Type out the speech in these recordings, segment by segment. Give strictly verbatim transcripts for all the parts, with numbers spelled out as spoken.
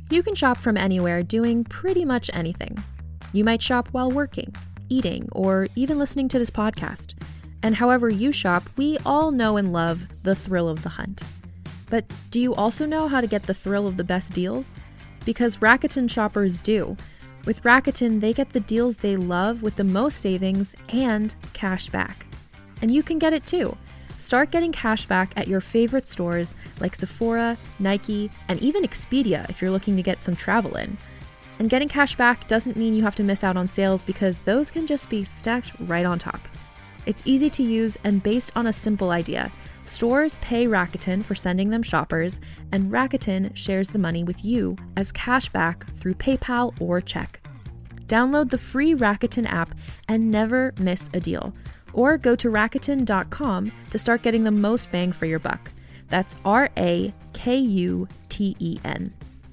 You can shop from anywhere doing pretty much anything. You might shop while working, eating, or even listening to this podcast. And however you shop, we all know and love the thrill of the hunt. But do you also know how to get the thrill of the best deals? Because Rakuten shoppers do. With Rakuten, they get the deals they love with the most savings and cash back. And you can get it too. Start getting cash back at your favorite stores like Sephora, Nike, and even Expedia if you're looking to get some travel in. And getting cash back doesn't mean you have to miss out on sales because those can just be stacked right on top. It's easy to use and based on a simple idea. Stores pay Rakuten for sending them shoppers, and Rakuten shares the money with you as cash back through PayPal or check. Download the free Rakuten app and never miss a deal. Or go to Rakuten dot com to start getting the most bang for your buck. That's R A K U T E N.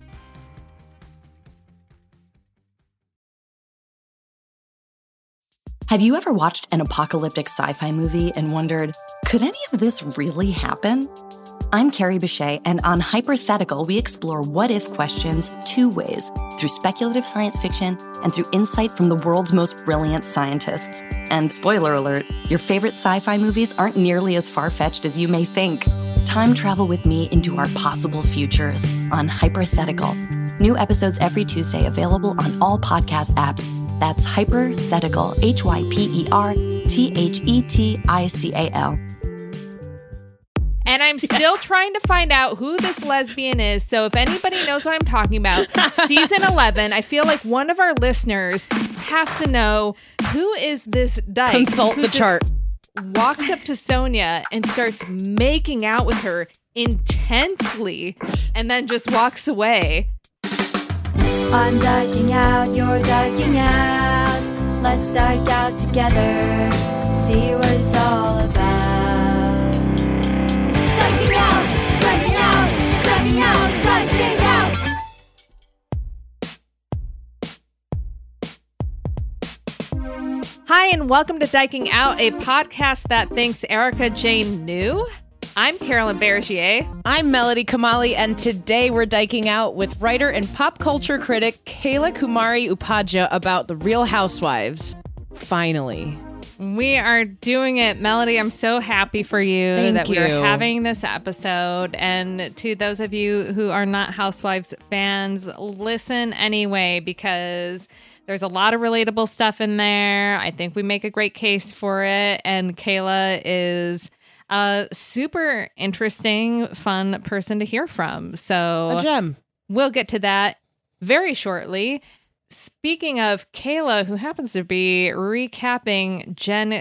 Have you ever watched an apocalyptic sci-fi movie and wondered, could any of this really happen? I'm Carrie Bechet, and on Hypothetical, we explore what-if questions two ways, through speculative science fiction and through insight from the world's most brilliant scientists. And spoiler alert, your favorite sci-fi movies aren't nearly as far-fetched as you may think. Time travel with me into our possible futures on Hypothetical. New episodes every Tuesday, available on all podcast apps. That's Hypothetical, H Y P E R T H E T I C A L. And I'm still trying to find out who this lesbian is. So if anybody knows what I'm talking about, season eleven, I feel like one of our listeners has to know who is this dyke. Consult the chart. Walks up to Sonia and starts making out with her intensely and then just walks away. I'm dyking out, you're dyking out. Let's dyke out together. See what it's all about. Dyking out, dyking out, dyking out, dyking out. Hi, and welcome to Dyking Out, a podcast that thinks Erica Jane knew. I'm Carolyn Bergier. I'm Melody Kamali, and today we're dyking out with writer and pop culture critic Kayla Kumari Upadhyaya about The Real Housewives. Finally. We are doing it. Melody, I'm so happy for you Thank that you. we are having this episode. And to those of you who are not Housewives fans, listen anyway, because there's a lot of relatable stuff in there. I think we make a great case for it. And Kayla is a super interesting, fun person to hear from. So A gem. We'll get to that very shortly. Speaking of Kayla, who happens to be recapping Gen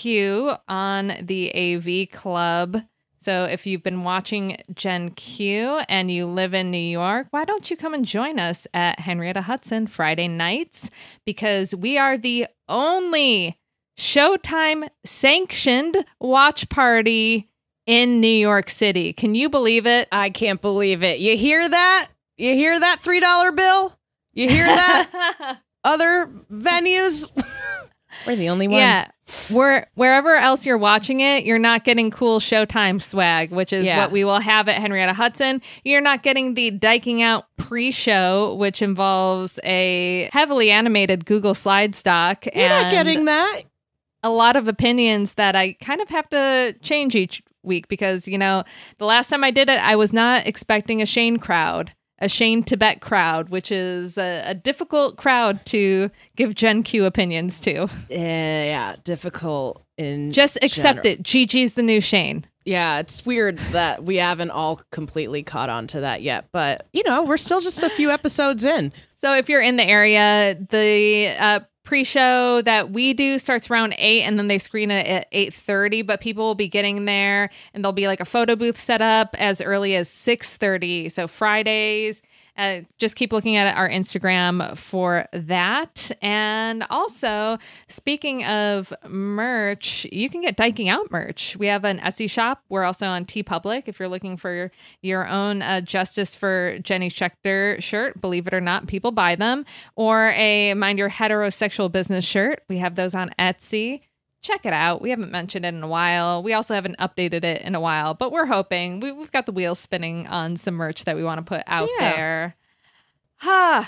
Q on the A V Club. So if you've been watching Gen Q and you live in New York, why don't you come and join us at Henrietta Hudson Friday nights? Because we are the only Showtime sanctioned watch party in New York City. Can you believe it? I can't believe it. You hear that? You hear that three dollar bill? You hear that? Other venues? We're the only one. Yeah. We're, wherever else you're watching it, you're not getting cool Showtime swag, which is Yeah. what we will have at Henrietta Hudson. You're not getting the Dyking Out pre-show, which involves a heavily animated Google Slides doc. You're and not getting that. a lot of opinions that I kind of have to change each week because, you know, the last time I did it, I was not expecting a Shane crowd. A Shane Tibet crowd, which is a, a difficult crowd to give Gen Q opinions to. Yeah, yeah, difficult in Just accept general. it. Gigi's the new Shane. Yeah, it's weird that we haven't all completely caught on to that yet. But, you know, we're still just a few episodes in. So if you're in the area, the uh, pre-show that we do starts around eight and then they screen it at eight thirty, but people will be getting there and there'll be like a photo booth set up as early as six thirty. So Fridays, uh, just keep looking at our Instagram for that. And also, speaking of merch, you can get Dyking Out merch. We have an Etsy shop. We're also on TeePublic if you're looking for your own uh, Justice for Jenny Schechter shirt. Believe it or not, people buy them. Or a Mind Your Heterosexual Business shirt. We have those on Etsy. Check it out. We haven't mentioned it in a while. We also haven't updated it in a while, but we're hoping. We, we've got the wheels spinning on some merch that we want to put out Yeah. there. I'm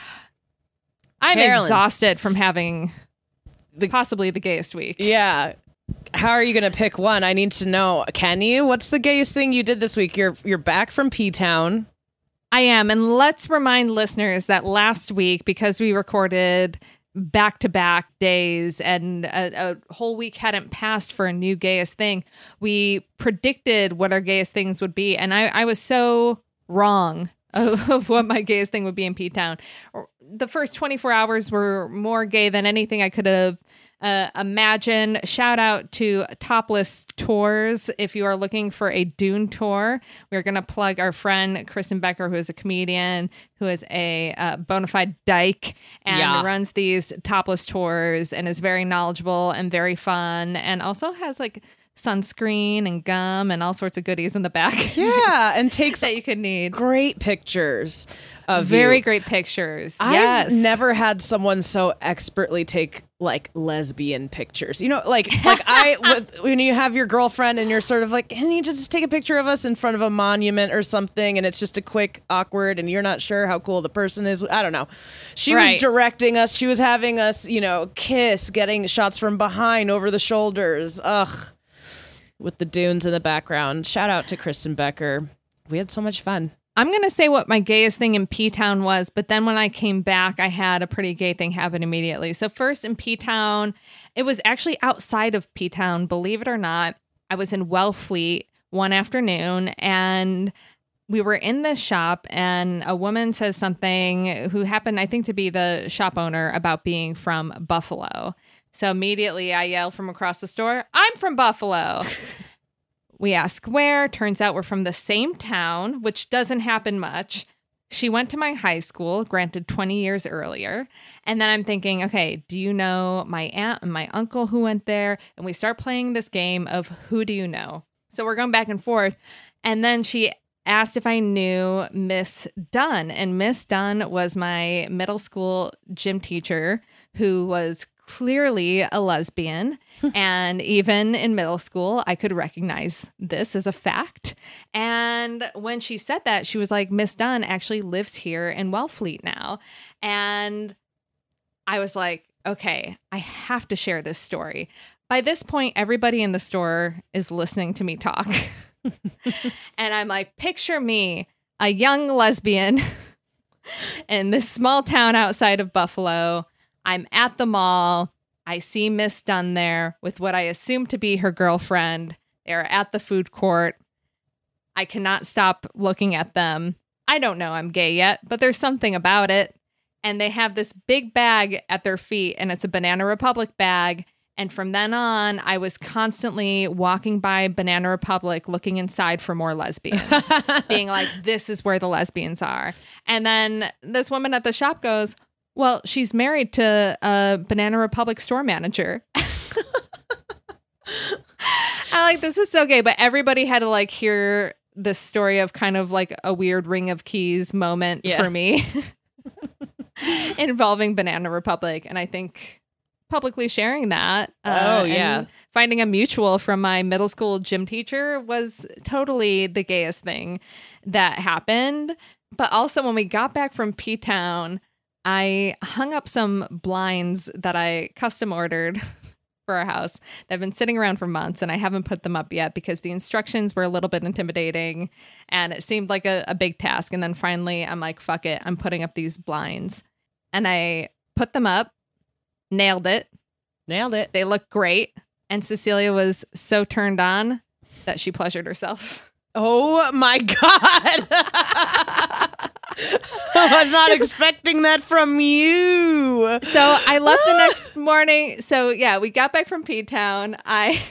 Carolyn. exhausted from having The- possibly the gayest week. Yeah. How are you going to pick one? I need to know. Can you? What's the gayest thing you did this week? You're you're back from P-Town. I am. And let's remind listeners that last week, because we recorded back-to-back days and a, a whole week hadn't passed for a new gayest thing, we predicted what our gayest things would be. And I, I was so wrong of, of what my gayest thing would be in P-Town. The first twenty-four hours were more gay than anything I could have uh, imagined. Shout out to Topless Tours. If you are looking for a Dune tour, we're going to plug our friend Kristen Becker, who is a comedian, who is a uh, bona fide dyke and Yeah. runs these topless tours and is very knowledgeable and very fun, and also has like sunscreen and gum and all sorts of goodies in the back. Yeah, and takes that you could need. great pictures of Very you. great pictures. I've yes. never had someone so expertly take like lesbian pictures. You know, like like I with when you have your girlfriend and you're sort of like, can you just take a picture of us in front of a monument or something, and it's just a quick awkward and you're not sure how cool the person is. I don't know. She Right. was directing us. She was having us, you know, kiss, getting shots from behind over the shoulders. Ugh. With the dunes in the background. Shout out to Kristen Becker. We had so much fun. I'm going to say what my gayest thing in P-Town was, but then when I came back, I had a pretty gay thing happen immediately. So first in P-Town, it was actually outside of P-Town, believe it or not. I was in Wellfleet one afternoon, and we were in this shop, and a woman says something, who happened, I think, to be the shop owner, about being from Buffalo. So immediately I yell from across the store, I'm from Buffalo. We ask where. Turns out we're from the same town, which doesn't happen much. She went to my high school, granted twenty years earlier. And then I'm thinking, okay, do you know my aunt and my uncle who went there? And we start playing this game of who do you know? So we're going back and forth. And then she asked if I knew Miss Dunn. And Miss Dunn was my middle school gym teacher, who was clearly a lesbian. And even in middle school, I could recognize this as a fact. And when she said that, she was like, Miss Dunn actually lives here in Wellfleet now. And I was like, okay, I have to share this story. By this point, everybody in the store is listening to me talk. And I'm like, picture me, a young lesbian in this small town outside of Buffalo. I'm at the mall. I see Miss Dunn there with what I assume to be her girlfriend. They're at the food court. I cannot stop looking at them. I don't know I'm gay yet, but there's something about it. And they have this big bag at their feet, and it's a Banana Republic bag. And from then on, I was constantly walking by Banana Republic looking inside for more lesbians, being like, this is where the lesbians are. And then this woman at the shop goes, well, she's married to a Banana Republic store manager. I like, this is so gay, but everybody had to like hear this story of kind of like a weird Ring of Keys moment Yeah. for me involving Banana Republic. And I think publicly sharing that. Uh, Oh, yeah. and finding a mutual from my middle school gym teacher was totally the gayest thing that happened. But also when we got back from P-Town, I hung up some blinds that I custom ordered for our house that have been sitting around for months, and I haven't put them up yet because the instructions were a little bit intimidating and it seemed like a, a big task. And then finally I'm like, fuck it, I'm putting up these blinds. And I put them up, nailed it. Nailed it. They look great. And Cecilia was so turned on that she pleasured herself. Oh my God. I was not expecting that from you. So I left the next morning. So yeah, we got back from P-Town. I,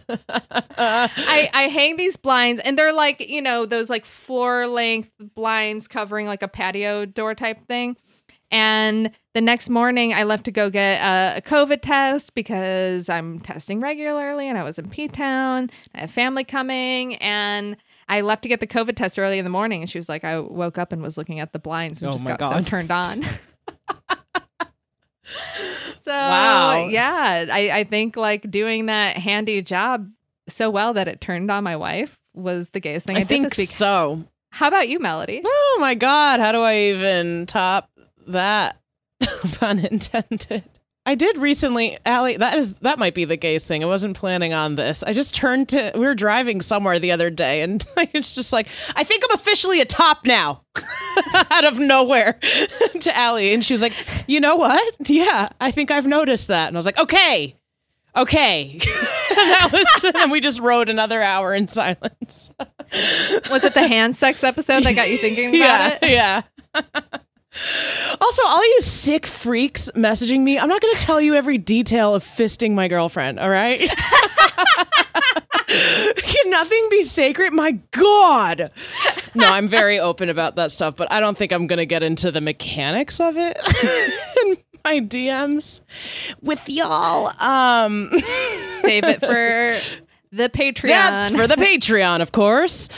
I I hang these blinds, and they're like, you know, those like floor length blinds covering like a patio door type thing. And the next morning I left to go get a, a COVID test because I'm testing regularly, and I was in P-Town. I have family coming, and I left to get the COVID test early in the morning, and she was like, I woke up and was looking at the blinds and Oh just my got God. so turned on. So, Wow. yeah, I, I think like doing that handy job so well that it turned on my wife was the gayest thing I, I did think this week. so. How about you, Melody? Oh my God. How do I even top that, pun intended. I did recently, Allie, that is that might be the gayest thing. I wasn't planning on this. I just turned to, we were driving somewhere the other day, and it's just like, I think I'm officially a top now. Out of nowhere to Allie. And she was like, you know what? Yeah, I think I've noticed that. And I was like, okay, okay. And that was, and we just rode another hour in silence. Was it the hand sex episode that got you thinking about yeah, it? Yeah. Also, all you sick freaks messaging me, I'm not going to tell you every detail of fisting my girlfriend, all right? Can nothing be sacred? My God. No, I'm very open about that stuff, but I don't think I'm going to get into the mechanics of it in my D Ms with y'all. Um, Save it for the Patreon. That's for the Patreon, of course.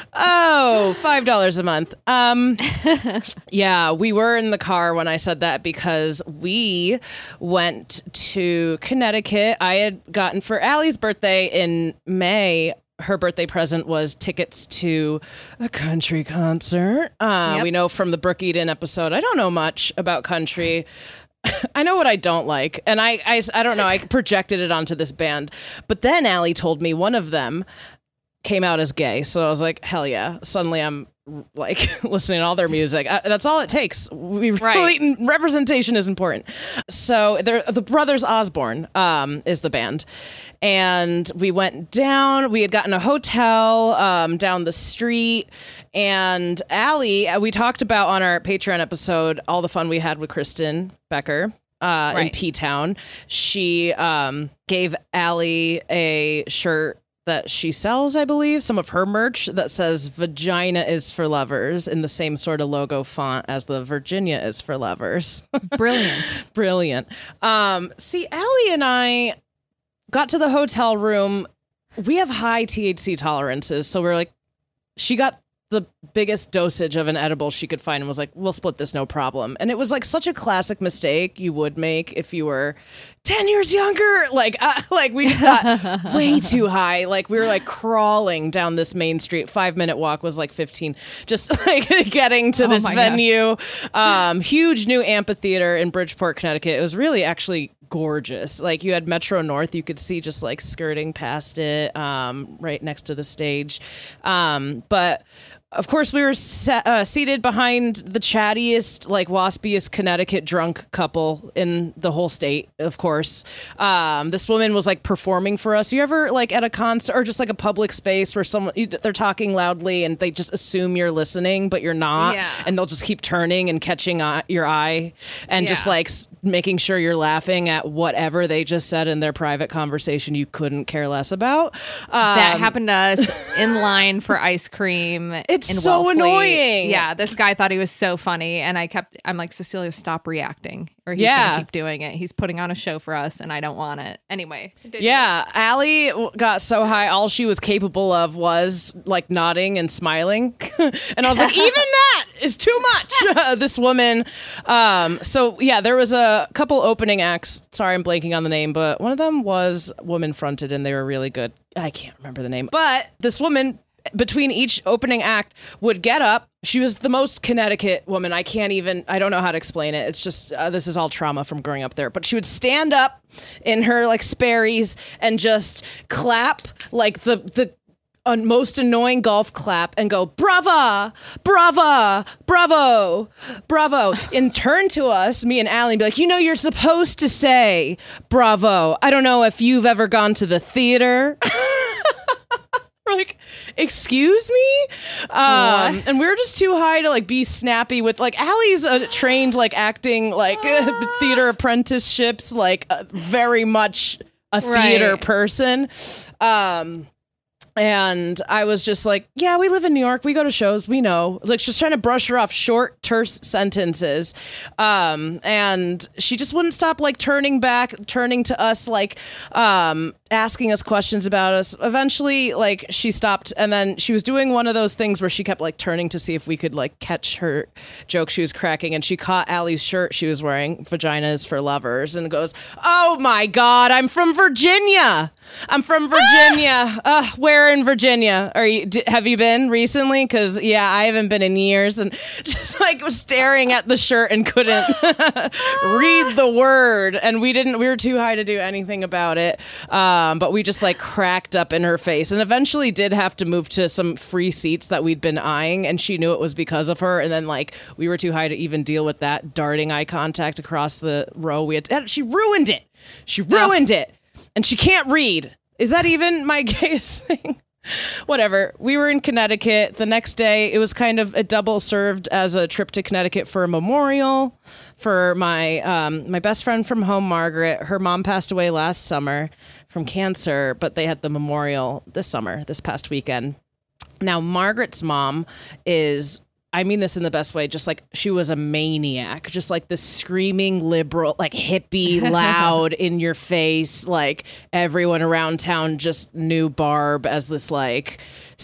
Oh, five dollars a month. Um, yeah, we were in the car when I said that because we went to Connecticut. I had gotten for Allie's birthday in May. Her birthday present was tickets to a country concert. Uh, Yep. We know from the Brooke Eden episode, I don't know much about country. I know what I don't like, and I, I, I don't know, I projected it onto this band. But then Allie told me one of them came out as gay, so I was like, hell yeah. Suddenly I'm like listening to all their music. I, that's all it takes. We really, Right. representation is important. So they're, the Brothers Osborne um, is the band. And we went down, we had gotten a hotel um, down the street, and Allie, we talked about on our Patreon episode all the fun we had with Kristen Becker uh, in Right. P-Town. She um, gave Allie a shirt that she sells, I believe, some of her merch that says "Vagina is for lovers" in the same sort of logo font as the "Virginia is for lovers." Brilliant. Brilliant. Um, see, Allie and I got to the hotel room. We have high T H C tolerances, so we're like, she got the biggest dosage of an edible she could find and was like, we'll split this, no problem. And it was like such a classic mistake you would make if you were ten years younger. Like, uh, like we just got way too high. Like we were like crawling down this main street. Five minute walk was like fifteen. Just like getting to Oh this my venue. Um, huge new amphitheater in Bridgeport, Connecticut. It was really actually gorgeous. Like you had Metro North, you could see just like skirting past it, um, right next to the stage. Um, but of course, we were se- uh, seated behind the chattiest, like waspiest Connecticut drunk couple in the whole state, of course. Um, this woman was like performing for us. You ever like at a concert or just like a public space where someone, you, they're talking loudly and they just assume you're listening, but you're not. Yeah. And they'll just keep turning and catching eye- your eye and just Yeah. like s- making sure you're laughing at whatever they just said in their private conversation you couldn't care less about. Um, That happened to us in line for ice cream. It's in so Wellfleet. annoying. Yeah, this guy thought he was so funny, and I kept. I'm like, Cecilia, stop reacting, or he's Yeah. gonna keep doing it. He's putting on a show for us, and I don't want it anyway. continue. Yeah, Allie w- got so high, all she was capable of was like nodding and smiling. And I was like, even that is too much. This woman. Um, so yeah, there was a couple opening acts. Sorry, I'm blanking on the name, but one of them was woman fronted and they were really good. I can't remember the name, but this woman between each opening act would get up. She was the most Connecticut woman. I can't even, I don't know how to explain it. It's just, uh, this is all trauma from growing up there. But she would stand up in her like Sperry's and just clap like the, the, a most annoying golf clap and go, brava, brava, bravo, bravo, and turn to us, me and Allie, and be like, you know, you're supposed to say bravo. I don't know if you've ever gone to the theater. We're like, excuse me? Um, and we were just too high to like be snappy with like Allie's a trained like acting like theater apprenticeships, like uh, very much a theater Right. person. Um, and I was just like, yeah, we live in New York. We go to shows. We know. Like, just trying to brush her off, short, terse sentences. Um, and she just wouldn't stop, like, turning back, turning to us, like, um, asking us questions about us. Eventually, like, she stopped. And then she was doing one of those things where she kept, like, turning to see if we could, like, catch her joke she was cracking. And she caught Allie's shirt she was wearing, "Vagina is for lovers," and goes, oh, my God, I'm from Virginia. I'm from Virginia. uh, where there in Virginia. Are you? D- have you been recently? Because yeah, I haven't been in years, and just like was staring at the shirt and couldn't read the word. And we didn't. We were too high to do anything about it. Um, but we just like cracked up in her face, and eventually did have to move to some free seats that we'd been eyeing, and she knew it was because of her. And then like we were too high to even deal with that darting eye contact across the row. We had. To, she ruined it. She ruined it. And she can't read. Is that even my gayest thing? Whatever. We were in Connecticut. The next day, it was kind of a double served as a trip to Connecticut for a memorial for my um, my best friend from home, Margaret. Her mom passed away last summer from cancer, but they had the memorial this summer, this past weekend. Now, Margaret's mom is... I mean this in the best way, just like she was a maniac, just like this screaming liberal, like hippie, loud, in your face, like everyone around town just knew Barb as this like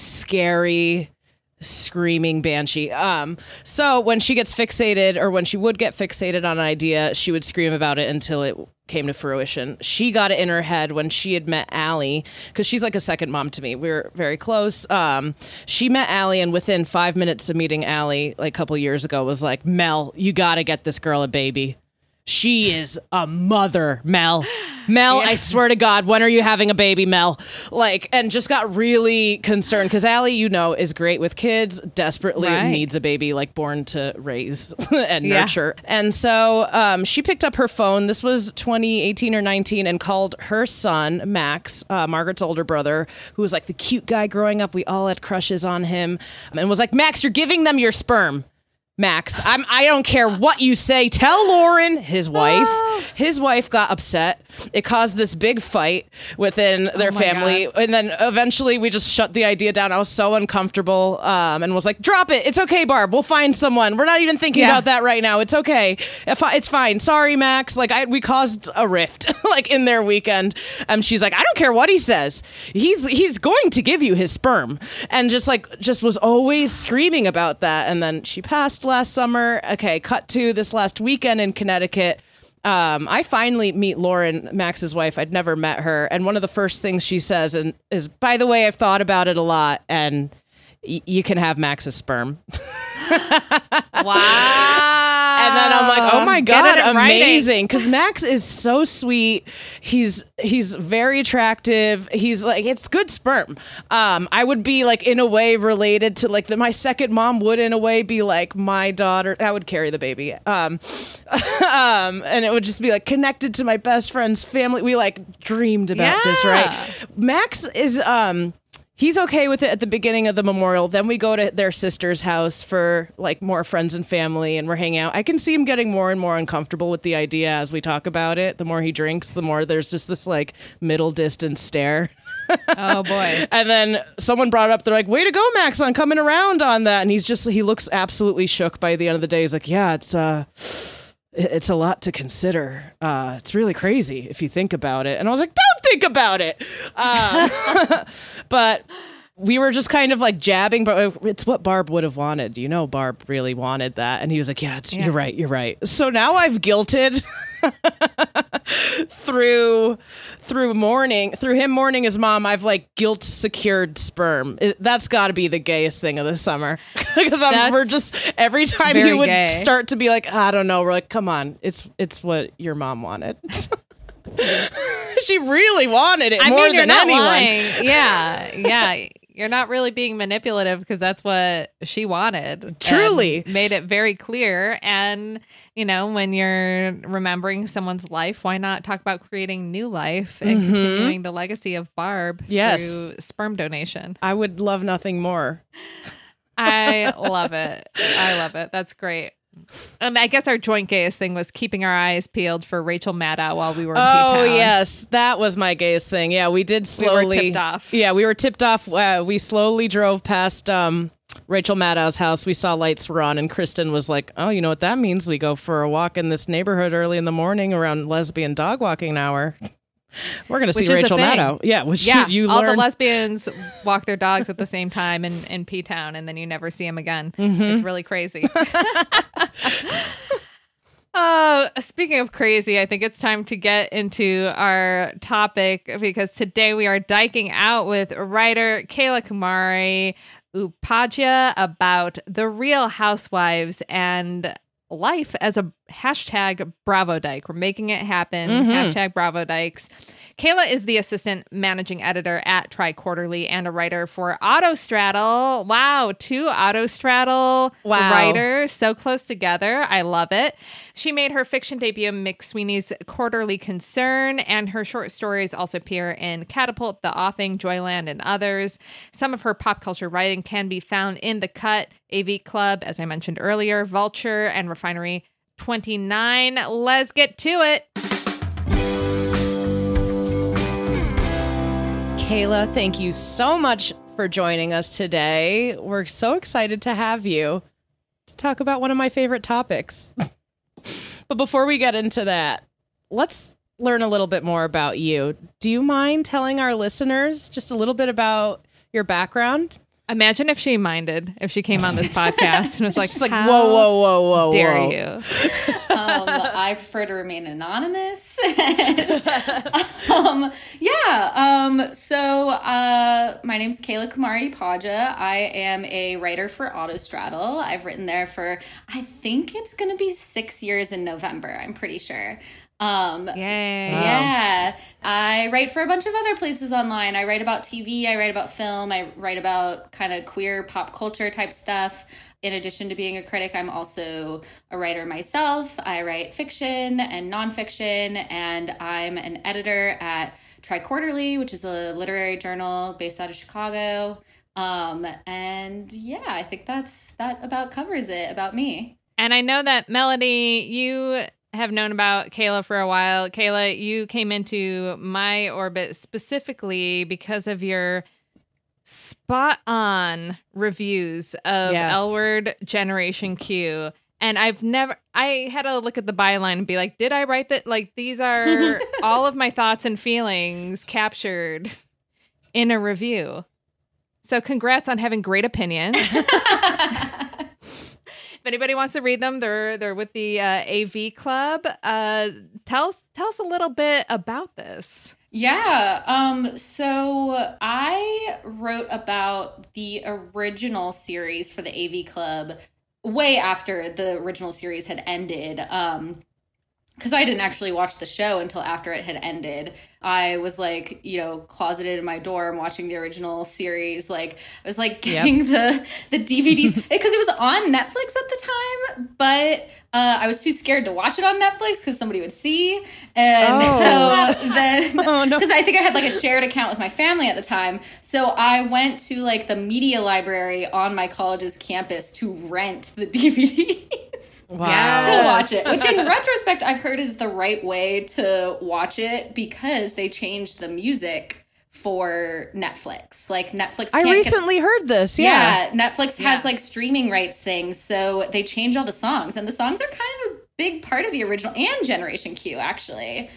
scary, screaming banshee. Um, so when she gets fixated, or when she would get fixated on an idea, she would scream about it until it came to fruition. She got it in her head when she had met Allie, because she's like a second mom to me. We were very close. Um, she met Allie, and within five minutes of meeting Allie, like a couple years ago, was like, Mel, you got to get this girl a baby. She is a mother, Mel. Mel, yeah. I swear to God, when are you having a baby, Mel? Like, and just got really concerned because Allie, you know, is great with kids, desperately right. needs a baby, like born to raise and yeah. nurture. And so um, she picked up her phone. This was twenty eighteen or nineteen, and called her son, Max, uh, Margaret's older brother, who was like the cute guy growing up. We all had crushes on him, and was like, Max, you're giving them your sperm. Max, I'm, I don't care what you say. Tell Lauren, his wife. His wife got upset. It caused this big fight within their oh family. God. And then eventually we just shut the idea down. I was so uncomfortable um, and was like, drop it. It's okay, Barb. We'll find someone. We're not even thinking yeah. about that right now. It's okay. If I, it's fine. Sorry, Max. Like I, we caused a rift like in their weekend. And she's like, I don't care what he says. He's he's going to give you his sperm. And just like, just was always screaming about that. And then she passed last summer. Okay, cut to this last weekend in Connecticut. Um, I finally meet Lauren, Max's wife. I'd never met her. And one of the first things she says and is, by the way, I've thought about it a lot, and y- you can have Max's sperm. Wow. And then I'm like, oh my God, amazing. Because Max is so sweet. He's he's very attractive. He's like, it's good sperm. Um, I would be like in a way related to like the, my second mom would in a way be like my daughter. I would carry the baby. Um, um, and it would just be like connected to my best friend's family. We like dreamed about yeah. this, right? Max is... um. He's okay with it at the beginning of the memorial. Then we go to their sister's house for like more friends and family, and we're hanging out. I can see him getting more and more uncomfortable with the idea as we talk about it. The more he drinks, the more there's just this like middle distance stare. Oh boy. And then someone brought up, they're like, way to go, Max, on coming around on that. And he's just, he looks absolutely shook by the end of the day. He's like, yeah, it's uh it's a lot to consider. Uh, it's really crazy if you think about it. And I was like, don't think about it. Um, but we were just kind of like jabbing, but it's what Barb would have wanted. You know, Barb really wanted that. And he was like, yeah, it's, yeah. you're right. You're right. So now I've guilted through through mourning, through him mourning his mom. I've like guilt secured sperm. It, that's got to be the gayest thing of the summer. Because we're just, every time he would gay. start to be like, I don't know, we're like, come on, it's it's what your mom wanted. She really wanted it I more mean, you're than not anyone. Lying. Yeah, yeah. You're not really being manipulative because that's what she wanted. Truly. Made it very clear. And, you know, when you're remembering someone's life, why not talk about creating new life and mm-hmm. continuing the legacy of Barb yes. through sperm donation? I would love nothing more. I love it. I love it. That's great. And I guess our joint gayest thing was keeping our eyes peeled for Rachel Maddow while we were in Oh, P-Town. yes. That was my gayest thing. Yeah, we did slowly. We were tipped off. Yeah, we were tipped off. Uh, we slowly drove past um, Rachel Maddow's house. We saw lights were on, and Kristen was like, oh, you know what that means? We go for a walk in this neighborhood early in the morning around lesbian dog walking hour. We're going to see Rachel Maddow. Yeah, which yeah, you, you all learn. the lesbians walk their dogs at the same time in, in P-Town, and then you never see them again. Mm-hmm. It's really crazy. Uh, speaking of crazy, I think it's time to get into our topic because today we are diking out with writer Kayla Kumari Upadhyaya about the Real Housewives and life as a hashtag Bravo Dyke. We're making it happen. Mm-hmm. Hashtag Bravo Dykes. Kayla is the assistant managing editor at Tri-Quarterly and a writer for Autostraddle. Wow, two Autostraddle wow. writers so close together. I love it. She made her fiction debut in McSweeney's Quarterly Concern, and her short stories also appear in Catapult, The Offing, Joyland, and others. Some of her pop culture writing can be found in The Cut, A V Club, as I mentioned earlier, Vulture, and Refinery twenty-nine. Let's get to it. Kayla, thank you so much for joining us today. We're so excited to have you to talk about one of my favorite topics. But before we get into that, let's learn a little bit more about you. Do you mind telling our listeners just a little bit about your background? Imagine if she minded, if she came on this podcast and was like, She's like, whoa, whoa, whoa, whoa, dare whoa. you? um, I prefer to remain anonymous. um, yeah. Um, so uh, my name's Kayla Kumari Upadhyaya. I am a writer for Autostraddle. I've written there for, I think it's going to be six years in November. I'm pretty sure. Um, Yay. Yeah. I write for a bunch of other places online. I write about T V. I write about film. I write about kind of queer pop culture type stuff. In addition to being a critic, I'm also a writer myself. I write fiction and nonfiction, and I'm an editor at Tri-Quarterly, which is a literary journal based out of Chicago. Um, and yeah, I think that's that about covers it about me. And I know that Melody, you have known about Kayla for a while. Kayla, you came into my orbit specifically because of your spot on reviews of Yes. L Word Generation Q. And I've never, I had to look at the byline and be like, did I write that? Like, these are all of my thoughts and feelings captured in a review. So congrats on having great opinions. If anybody wants to read them, they're they're with the uh, A V Club. Uh, tell us tell us a little bit about this. Yeah. Um, so I wrote about the original series for the A V Club way after the original series had ended. Um, because I didn't actually watch the show until after it had ended. I was like, you know, closeted in my dorm watching the original series. Like, I was like getting yep. the the D V Ds because it was on Netflix at the time, but uh, I was too scared to watch it on Netflix because somebody would see. And oh. so then, because oh, no. I think I had like a shared account with my family at the time, so I went to like the media library on my college's campus to rent the D V Ds. Wow. Yes. To watch it, which in retrospect I've heard is the right way to watch it because they changed the music for Netflix. Like Netflix I can't recently get, heard this. Yeah. yeah Netflix yeah. has like streaming rights things, so they change all the songs, and the songs are kind of a big part of the original and Generation Q actually.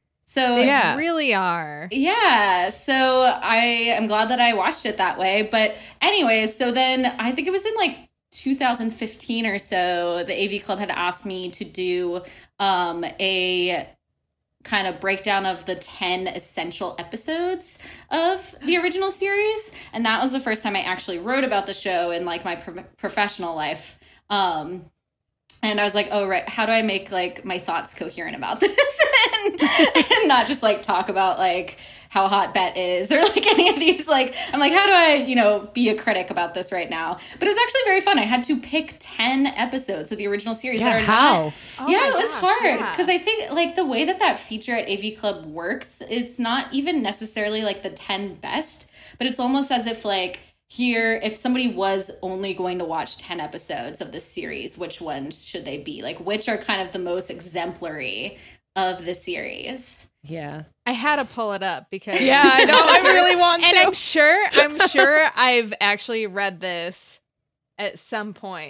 So yeah. They really are. Yeah. So I am glad that I watched it that way. But anyways, so then I think it was in like two thousand fifteen or so, the A V Club had asked me to do um, a kind of breakdown of the ten essential episodes of the original series. And that was the first time I actually wrote about the show in like my pro- professional life. Um, and I was like, oh, right, how do I make like my thoughts coherent about this and, and not just like talk about like how hot Bet is or like any of these, like, I'm like, how do I, you know, be a critic about this right now? But it was actually very fun. I had to pick ten episodes of the original series Yeah, that are how? not. Oh yeah, my it was gosh, hard yeah. because I think like the way that that feature at A V Club works, it's not even necessarily like the ten best, but it's almost as if like, here, if somebody was only going to watch ten episodes of this series, which ones should they be? Like, which are kind of the most exemplary of the series? Yeah. I had to pull it up because Yeah, I know. I really want and to. I'm sure I'm sure I've actually read this at some point.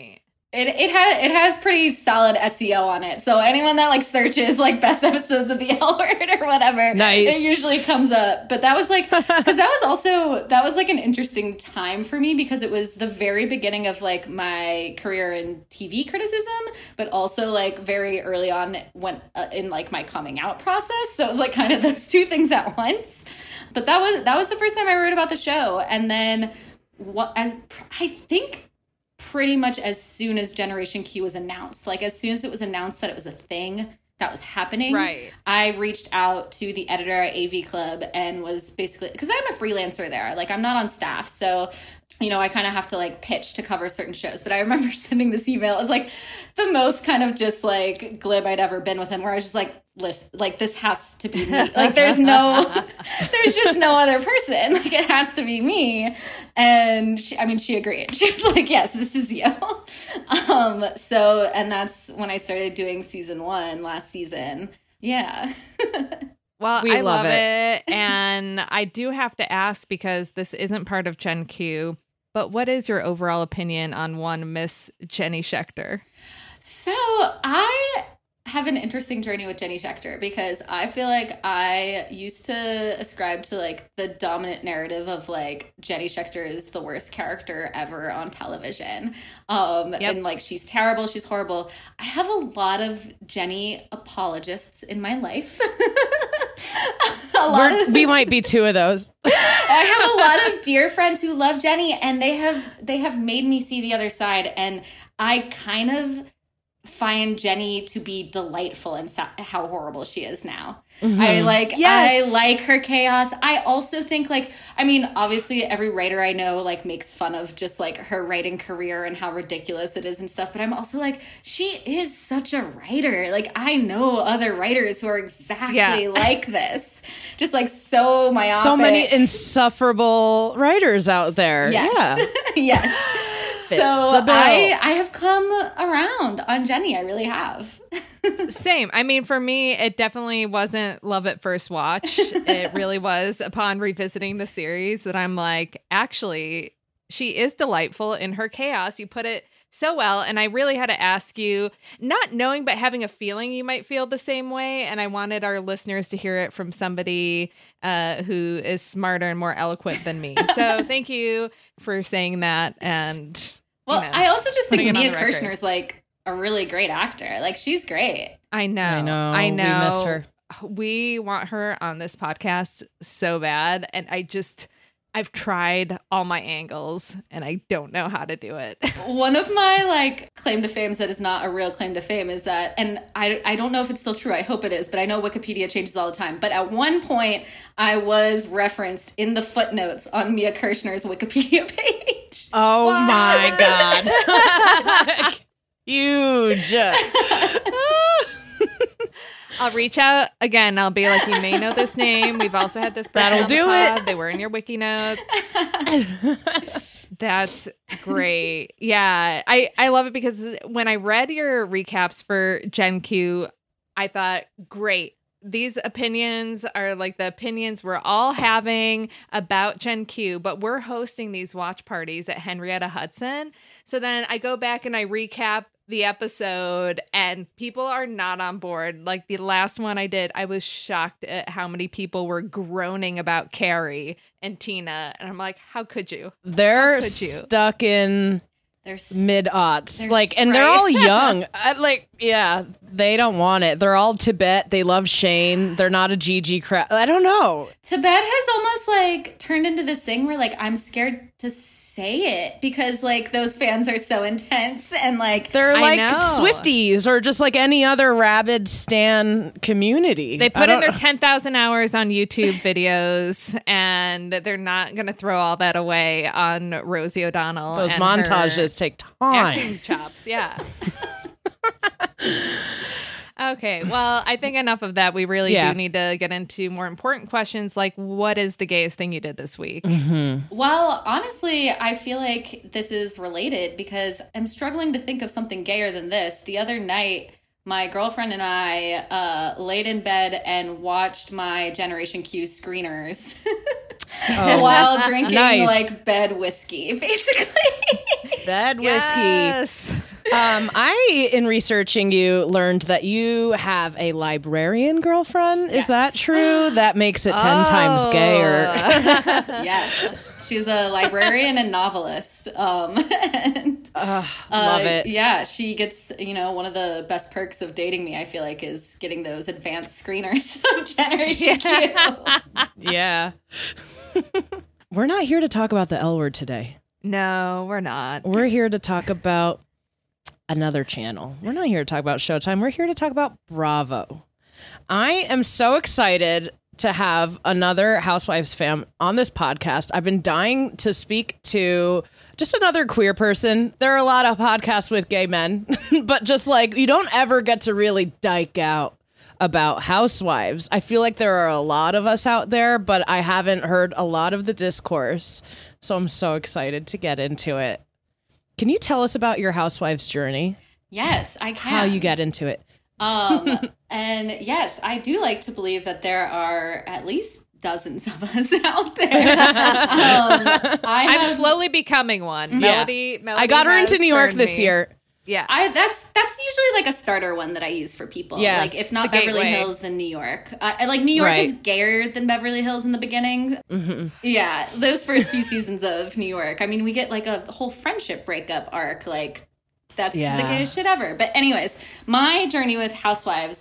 It it has it has pretty solid S E O on it. So anyone that like searches like best episodes of the L Word or whatever, nice. It usually comes up. But that was like because that was also that was like an interesting time for me because it was the very beginning of like my career in T V criticism, but also like very early on when uh, in like my coming out process. So it was like kind of those two things at once. But that was that was the first time I wrote about the show, and then what as I think. Pretty much as soon as Generation Q was announced, like as soon as it was announced that it was a thing that was happening, right. I reached out to the editor at A V Club and was basically, because I'm a freelancer there, like I'm not on staff. So, you know, I kind of have to like pitch to cover certain shows. But I remember sending this email. It was like the most kind of just like glib I'd ever been with him, where I was just like, listen, like this has to be me. Like there's no, there's just no other person. Like it has to be me. And she, I mean, she agreed. She was like, yes, this is you. Um, so, and that's when I started doing season one last season. Yeah. Well, We I love love it. it. And I do have to ask, because this isn't part of Gen Q, but what is your overall opinion on one Miss Jenny Schechter? So I have an interesting journey with Jenny Schechter because I feel like I used to ascribe to like the dominant narrative of like Jenny Schechter is the worst character ever on television. Um, Yep. And like she's terrible, she's horrible. I have a lot of Jenny apologists in my life. a lot We're, of, we might be two of those. I have a lot of dear friends who love Jenny, and they have they have made me see the other side, and I kind of find Jenny to be delightful in sa- how horrible she is now. Mm-hmm. I like Yes. I like her chaos. I also think like I mean obviously every writer I know like makes fun of just like her writing career and how ridiculous it is and stuff, but I'm also like she is such a writer. Like I know other writers who are exactly Yeah. like this. Just like so myopic. So many insufferable writers out there. Yes. Yeah. Yes. Fits So the bill. I I have come around on Jenny. I really have. Same. I mean, for me, it definitely wasn't love at first watch. It really was upon revisiting the series that I'm like, actually, she is delightful in her chaos. You put it so well. And I really had to ask you, not knowing, but having a feeling you might feel the same way. And I wanted our listeners to hear it from somebody uh, who is smarter and more eloquent than me. So thank you for saying that. And Well, you know, I also just think putting it on Mia the record. Kirshner's like a really great actor. Like she's great. I know. I know. I know. We miss her. We want her on this podcast so bad. And I just, I've tried all my angles and I don't know how to do it. One of my like claim to fame that is not a real claim to fame is that, and I, I don't know if it's still true. I hope it is, but I know Wikipedia changes all the time. But at one point I was referenced in the footnotes on Mia Kirshner's Wikipedia page. Oh my God. Huge. I'll reach out again. I'll be like, you may know this name. We've also had this person That'll on the do pod. it. They were in your wiki notes. That's great. Yeah. I, I love it because when I read your recaps for Gen Q, I thought, great. These opinions are like the opinions we're all having about Gen Q, but we're hosting these watch parties at Henrietta Hudson. So then I go back and I recap the episode and people are not on board. Like the last one I did, I was shocked at how many people were groaning about Carrie and Tina. And I'm like, how could you? They're How could you? stuck in There's mid-aughts. They're Like, and they're right. all young. I, like, yeah, they don't want it. They're all Tibet. They love Shane. They're not a Gigi crowd. I don't know. Tibet has almost like turned into this thing where like I'm scared to say it because like those fans are so intense and like They're I like know. Swifties or just like any other rabid stan community. They I put in don't- their ten thousand hours on YouTube videos and they're not going to throw all that away on Rosie O'Donnell. Those and montages her take acting time. chops. Yeah. Okay, well, I think enough of that. We really Yeah. do need to get into more important questions like what is the gayest thing you did this week? Well, honestly, I feel like this is related because I'm struggling to think of something gayer than this. The other night, my girlfriend and I uh, laid in bed and watched my Generation Q screeners Oh. while drinking Nice. like bed whiskey, basically. Bad whiskey. Yes. Um, I, in researching you, learned that you have a librarian girlfriend. Is Yes. that true? That makes it ten times gayer. Yes. She's a librarian and novelist. Um, and, Ugh, uh, love it. Yeah, she gets, you know, one of the best perks of dating me, I feel like, is getting those advanced screeners of Generation Q. Yeah. We're not here to talk about the L word today. No, we're not. We're here to talk about another channel. We're not here to talk about Showtime. We're here to talk about Bravo. I am so excited to have another Housewives fam on this podcast. I've been dying to speak to just another queer person. There are a lot of podcasts with gay men, but just like you don't ever get to really dike out about Housewives. I feel like there are a lot of us out there, but I haven't heard a lot of the discourse. So I'm so excited to get into it. Can you tell us about your Housewives journey? Yes, I can. How you get into it? Um, and yes, I do like to believe that there are at least dozens of us out there. um, I I'm have, slowly becoming one. Melody, Melody I got her has into New York turned this me. year. Yeah. I that's that's usually like a starter one that I use for people. Yeah, like if it's not the Beverly gateway. Hills, then New York. Uh, I- like New York Right. is gayer than Beverly Hills in the beginning. Mm-hmm. Yeah, those first few seasons of New York. I mean, we get like a whole friendship breakup arc. Like that's Yeah. the gayest shit ever. But anyways, my journey with Housewives.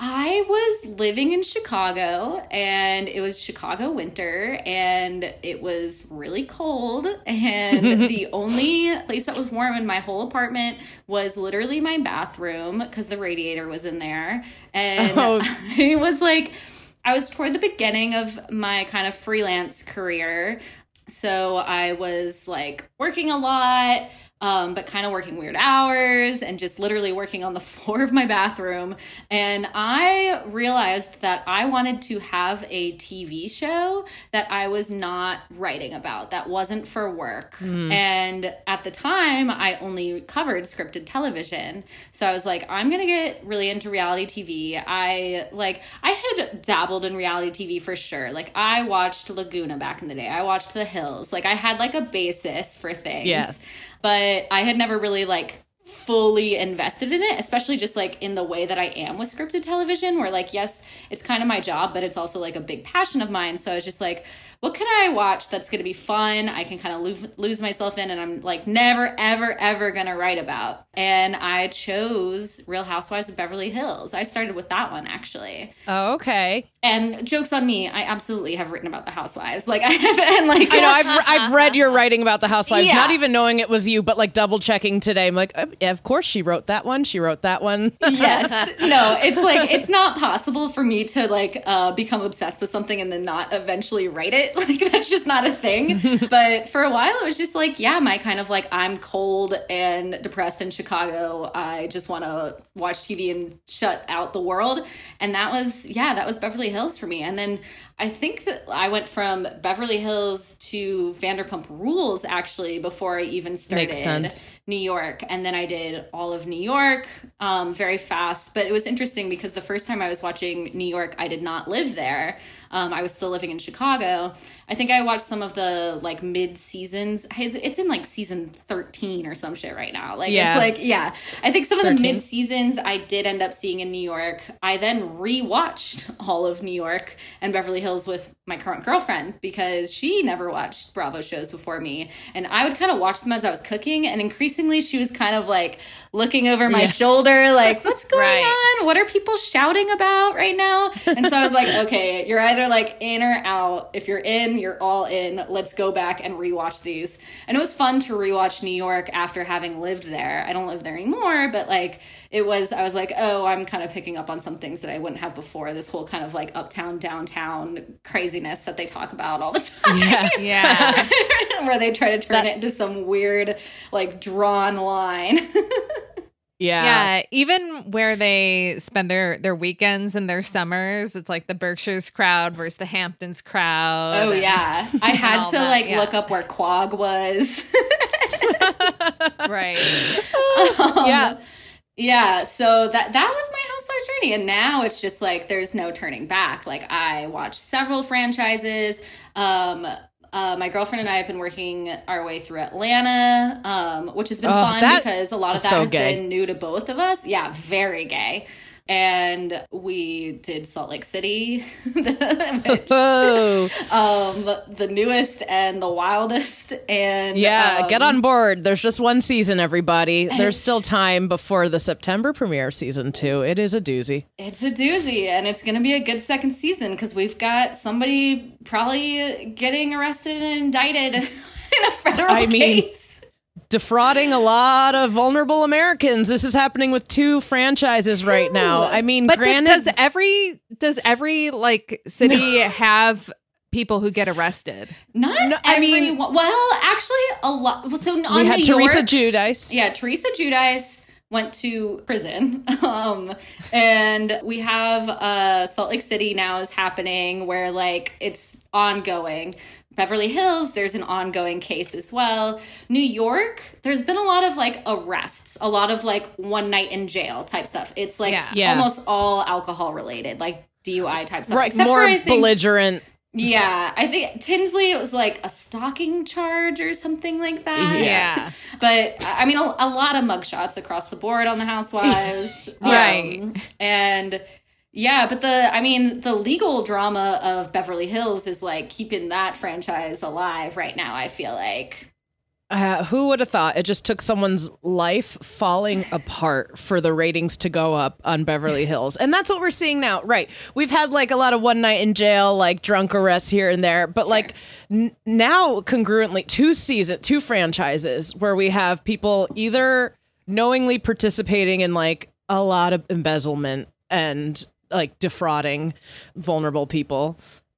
I was living in Chicago and it was Chicago winter and it was really cold and the only place that was warm in my whole apartment was literally my bathroom because the radiator was in there. And Oh. I was like, I was toward the beginning of my kind of freelance career. So I was like working a lot. Um, but kind of working weird hours and just literally working on the floor of my bathroom. And I realized that I wanted to have a T V show that I was not writing about, that wasn't for work. And at the time, I only covered scripted television. So I was like, I'm going to get really into reality T V. I like, I had dabbled in reality T V for sure. Like I watched Laguna back in the day. I watched The Hills. Like I had like a basis for things. Yeah. But I had never really like fully invested in it, especially just like in the way that I am with scripted television, where like, yes, it's kind of my job, but it's also like a big passion of mine. So I was just like, what can I watch that's going to be fun? I can kind of lose, lose myself in and I'm like never, ever, ever going to write about. And I chose Real Housewives of Beverly Hills. I started with that one actually. Oh, okay. And joke's on me, I absolutely have written about the Housewives. Like I have, and like I know I've I've read your writing about the Housewives, Yeah. not even knowing it was you, but like double checking today. I'm like, oh, yeah, of course she wrote that one. She wrote that one. Yes. No, it's like, it's not possible for me to like uh, become obsessed with something and then not eventually write it. Like, that's just not a thing. But for a while, it was just like, yeah, my kind of like, I'm cold and depressed in Chicago. I just want to watch T V and shut out the world. And that was, yeah, that was Beverly Hills for me. And then I think that I went from Beverly Hills to Vanderpump Rules actually before I even started Makes sense. New York. And then I did all of New York um, very fast. But it was interesting because the first time I was watching New York, I did not live there. Um, I was still living in Chicago. I think I watched some of the like mid seasons. It's in like season thirteen or some shit right now. Like Yeah. it's like, yeah, I think some of the thirteen. mid seasons I did end up seeing in New York. I then rewatched all of New York and Beverly Hills with my current girlfriend because she never watched Bravo shows before me. And I would kind of watch them as I was cooking. And increasingly she was kind of like looking over my Yeah. shoulder, like, what's going Right. on? What are people shouting about right now? And so I was like, okay, you're either like in or out. If you're in, you're all in. Let's go back and rewatch these. And it was fun to rewatch New York after having lived there. I don't live there anymore, but like it was, I was like, oh, I'm kind of picking up on some things that I wouldn't have before. This whole kind of like uptown, downtown craziness that they talk about all the time. Yeah. Yeah. Where they try to turn That- it into some weird, like drawn line. Yeah. Yeah, even where they spend their their weekends and their summers, it's like the Berkshires crowd versus the Hamptons crowd. Oh and- yeah, I had all to that, like yeah. look up where Quag was. right. Um, Yeah. yeah. So that that was my housewife journey, and now it's just like there's no turning back. Like I watched several franchises. Um, Uh, my girlfriend and I have been working our way through Atlanta, um, which has been Oh, fun that because a lot of that so has gay. been new to both of us. Yeah, very gay. And we did Salt Lake City, which, Oh. um, the newest and the wildest. And Yeah, um, get on board. There's just one season, everybody. There's It's- still time before the September premiere of season two. It is a doozy. It's a doozy, and it's going to be a good second season because we've got somebody probably getting arrested and indicted in a federal I mean, case. Defrauding a lot of vulnerable Americans. This is happening with two franchises right now. I mean, But th- granted, does every does every like city have people who get arrested? Not No, I mean- everyone. Well, actually, a lot. Well, so on we had New Teresa York, Giudice. yeah, Teresa Giudice went to prison, um, and we have uh, Salt Lake City now is happening where like it's ongoing. Beverly Hills, there's an ongoing case as well. New York, there's been a lot of like arrests, a lot of like one night in jail type stuff. It's like Yeah. Yeah. almost all alcohol related, like D U I type stuff. Right, Except more for, I think, belligerent. yeah, I think Tinsley, it was like a stalking charge or something like that. Yeah. But I mean, a, a lot of mugshots across the board on the Housewives. Right. Um, and yeah, but the, I mean, the legal drama of Beverly Hills is like keeping that franchise alive right now, I feel like. Uh, who would have thought it just took someone's life falling apart for the ratings to go up on Beverly Hills? And that's what we're seeing now. Right. We've had like a lot of one night in jail, like drunk arrests here and there. But like n- now, congruently, two season, two franchises where we have people either knowingly participating in like a lot of embezzlement and like defrauding vulnerable people,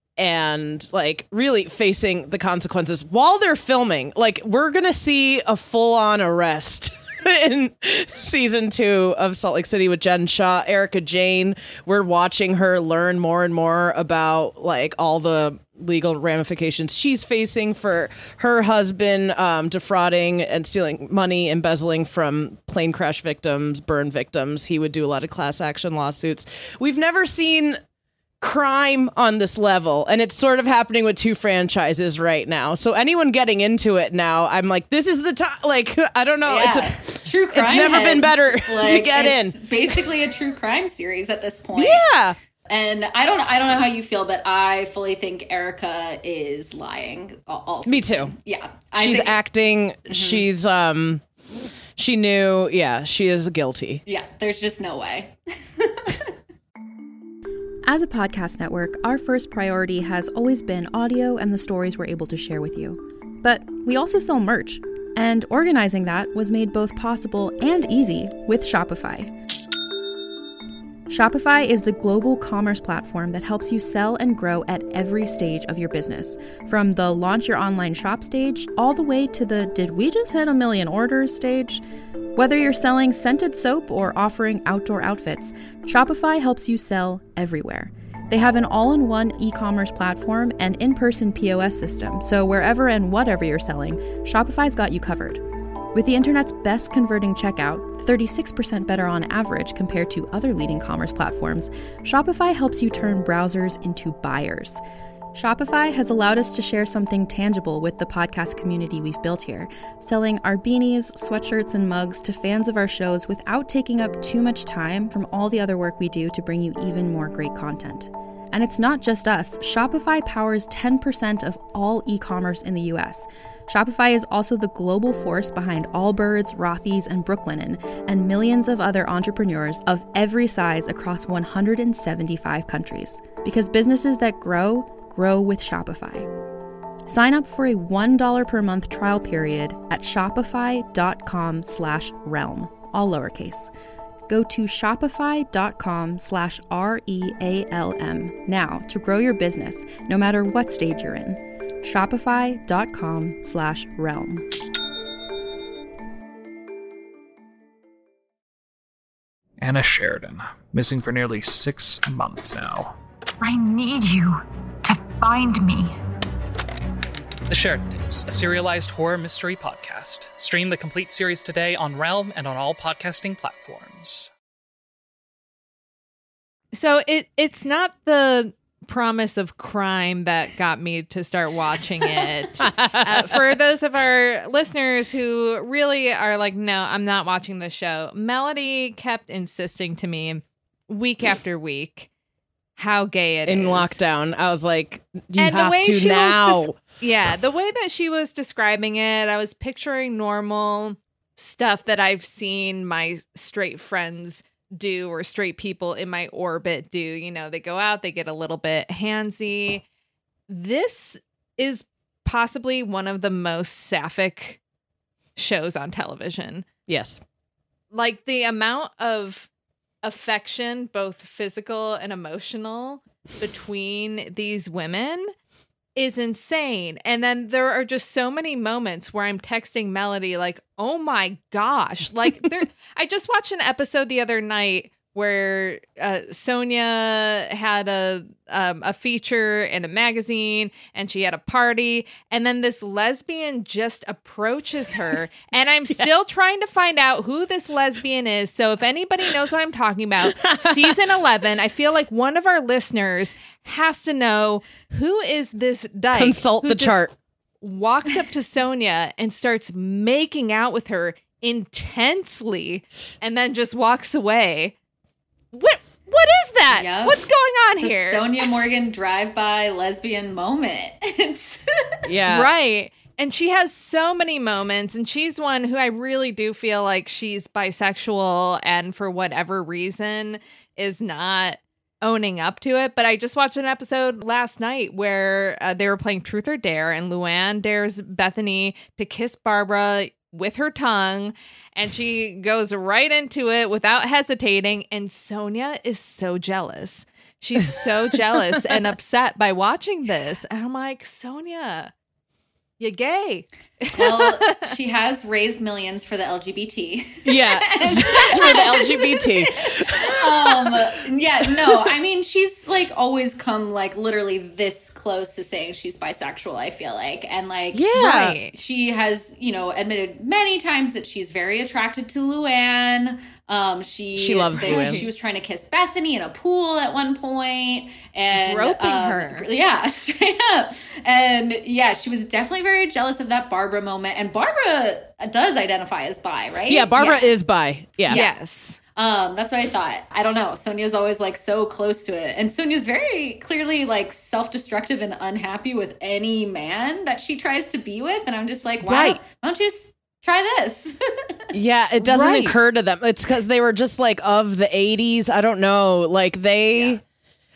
and like really facing the consequences while they're filming. Like we're gonna see a full-on arrest in season two of Salt Lake City with Jen Shaw, Erica Jane. We're watching her learn more and more about like all the legal ramifications she's facing for her husband um, defrauding and stealing money, embezzling from plane crash victims, burn victims. He would do a lot of class action lawsuits. We've never seen crime on this level, and it's sort of happening with two franchises right now. So anyone getting into it now, I'm like, this is the time. Like, I don't know. Yeah. It's a True crime. it's never been heads, better to like, get it's in. Basically a true crime series at this point. Yeah. And I don't I don't know how you feel, but I fully think Erica is lying. Also, Me too. Yeah, I She's think, acting. She's um, she knew. Yeah, she is guilty. Yeah, there's just no way. As a podcast network, our first priority has always been audio and the stories we're able to share with you. But we also sell merch, and organizing that was made both possible and easy with Shopify. Shopify is the global commerce platform that helps you sell and grow at every stage of your business, from the launch your online shop stage all the way to the did we just hit a million orders stage. Whether you're selling scented soap or offering outdoor outfits, Shopify helps you sell everywhere. They have an all-in-one e-commerce platform and in-person P O S system, so wherever and whatever you're selling, Shopify's got you covered. With the internet's best converting checkout, thirty-six percent better on average compared to other leading commerce platforms, Shopify helps you turn browsers into buyers. Shopify has allowed us to share something tangible with the podcast community we've built here, selling our beanies, sweatshirts, and mugs to fans of our shows without taking up too much time from all the other work we do to bring you even more great content. And it's not just us. Shopify powers ten percent of all e-commerce in the U S. Shopify is also the global force behind Allbirds, Rothy's, and Brooklinen, and millions of other entrepreneurs of every size across one hundred seventy-five countries. Because businesses that grow, grow with Shopify. Sign up for a one dollar per month trial period at shopify.com slash realm, all lowercase. Go to shopify.com slash R-E-A-L-M now to grow your business, no matter what stage you're in. Shopify.com slash realm. Anna Sheridan, missing for nearly six months now. I need you to find me. The Sheridan Tapes, a serialized horror mystery podcast. Stream the complete series today on Realm and on all podcasting platforms. So it it's not the promise of crime that got me to start watching it. uh, for those of our listeners who really are like, no, I'm not watching this show, Melody kept insisting to me week after week how gay it in is. In lockdown, I was like, you and have the way to she now. Was des- yeah, the way that she was describing it, I was picturing normal stuff that I've seen my straight friends do or straight people in my orbit do. You know, they go out, they get a little bit handsy. This is possibly one of the most sapphic shows on television. Yes. Like the amount of affection, both physical and emotional, between these women is insane. And then there are just so many moments where I'm texting Melody like, oh my gosh. Like there I just watched an episode the other night where uh, Sonia had a um, a feature in a magazine and she had a party, and then this lesbian just approaches her, and I'm yeah. still trying to find out who this lesbian is. So if anybody knows what I'm talking about, season eleven, I feel like one of our listeners has to know who is this dyke. Consult the chart. Walks up to Sonia and starts making out with her intensely, and then just walks away. What what is that? Yep. What's going on the here? Sonia Morgan drive-by lesbian moment. Yeah. Right. And she has so many moments, and she's one who I really do feel like she's bisexual and for whatever reason is not owning up to it. But I just watched an episode last night where uh, they were playing Truth or Dare, and Luann dares Bethany to kiss Barbara with her tongue, and she goes right into it without hesitating, and Sonia is so jealous. She's so jealous and upset by watching this, and I'm like, Sonia, you're gay. Well, she has raised millions for the L G B T. Yeah, for the L G B T. um, yeah, no, I mean, she's like always come like literally this close to saying she's bisexual, I feel like. And like, yeah, right, she has, you know, admitted many times that she's very attracted to Luann. Um, she she loves they, Luann. She was trying to kiss Bethany in a pool at one point, and groping um, her. Yeah, straight up. And yeah, she was definitely very jealous of that Barbara moment. And Barbara does identify as bi, right? Yeah, Barbara yeah. is bi. Yeah. Yes. Um, that's what I thought. I don't know. Sonia's always like so close to it. And Sonia's very clearly like self-destructive and unhappy with any man that she tries to be with. And I'm just like, why, right. don't, why don't you just try this? Yeah, it doesn't right. occur to them. It's because they were just like of the eighties. I don't know. Like they... Yeah.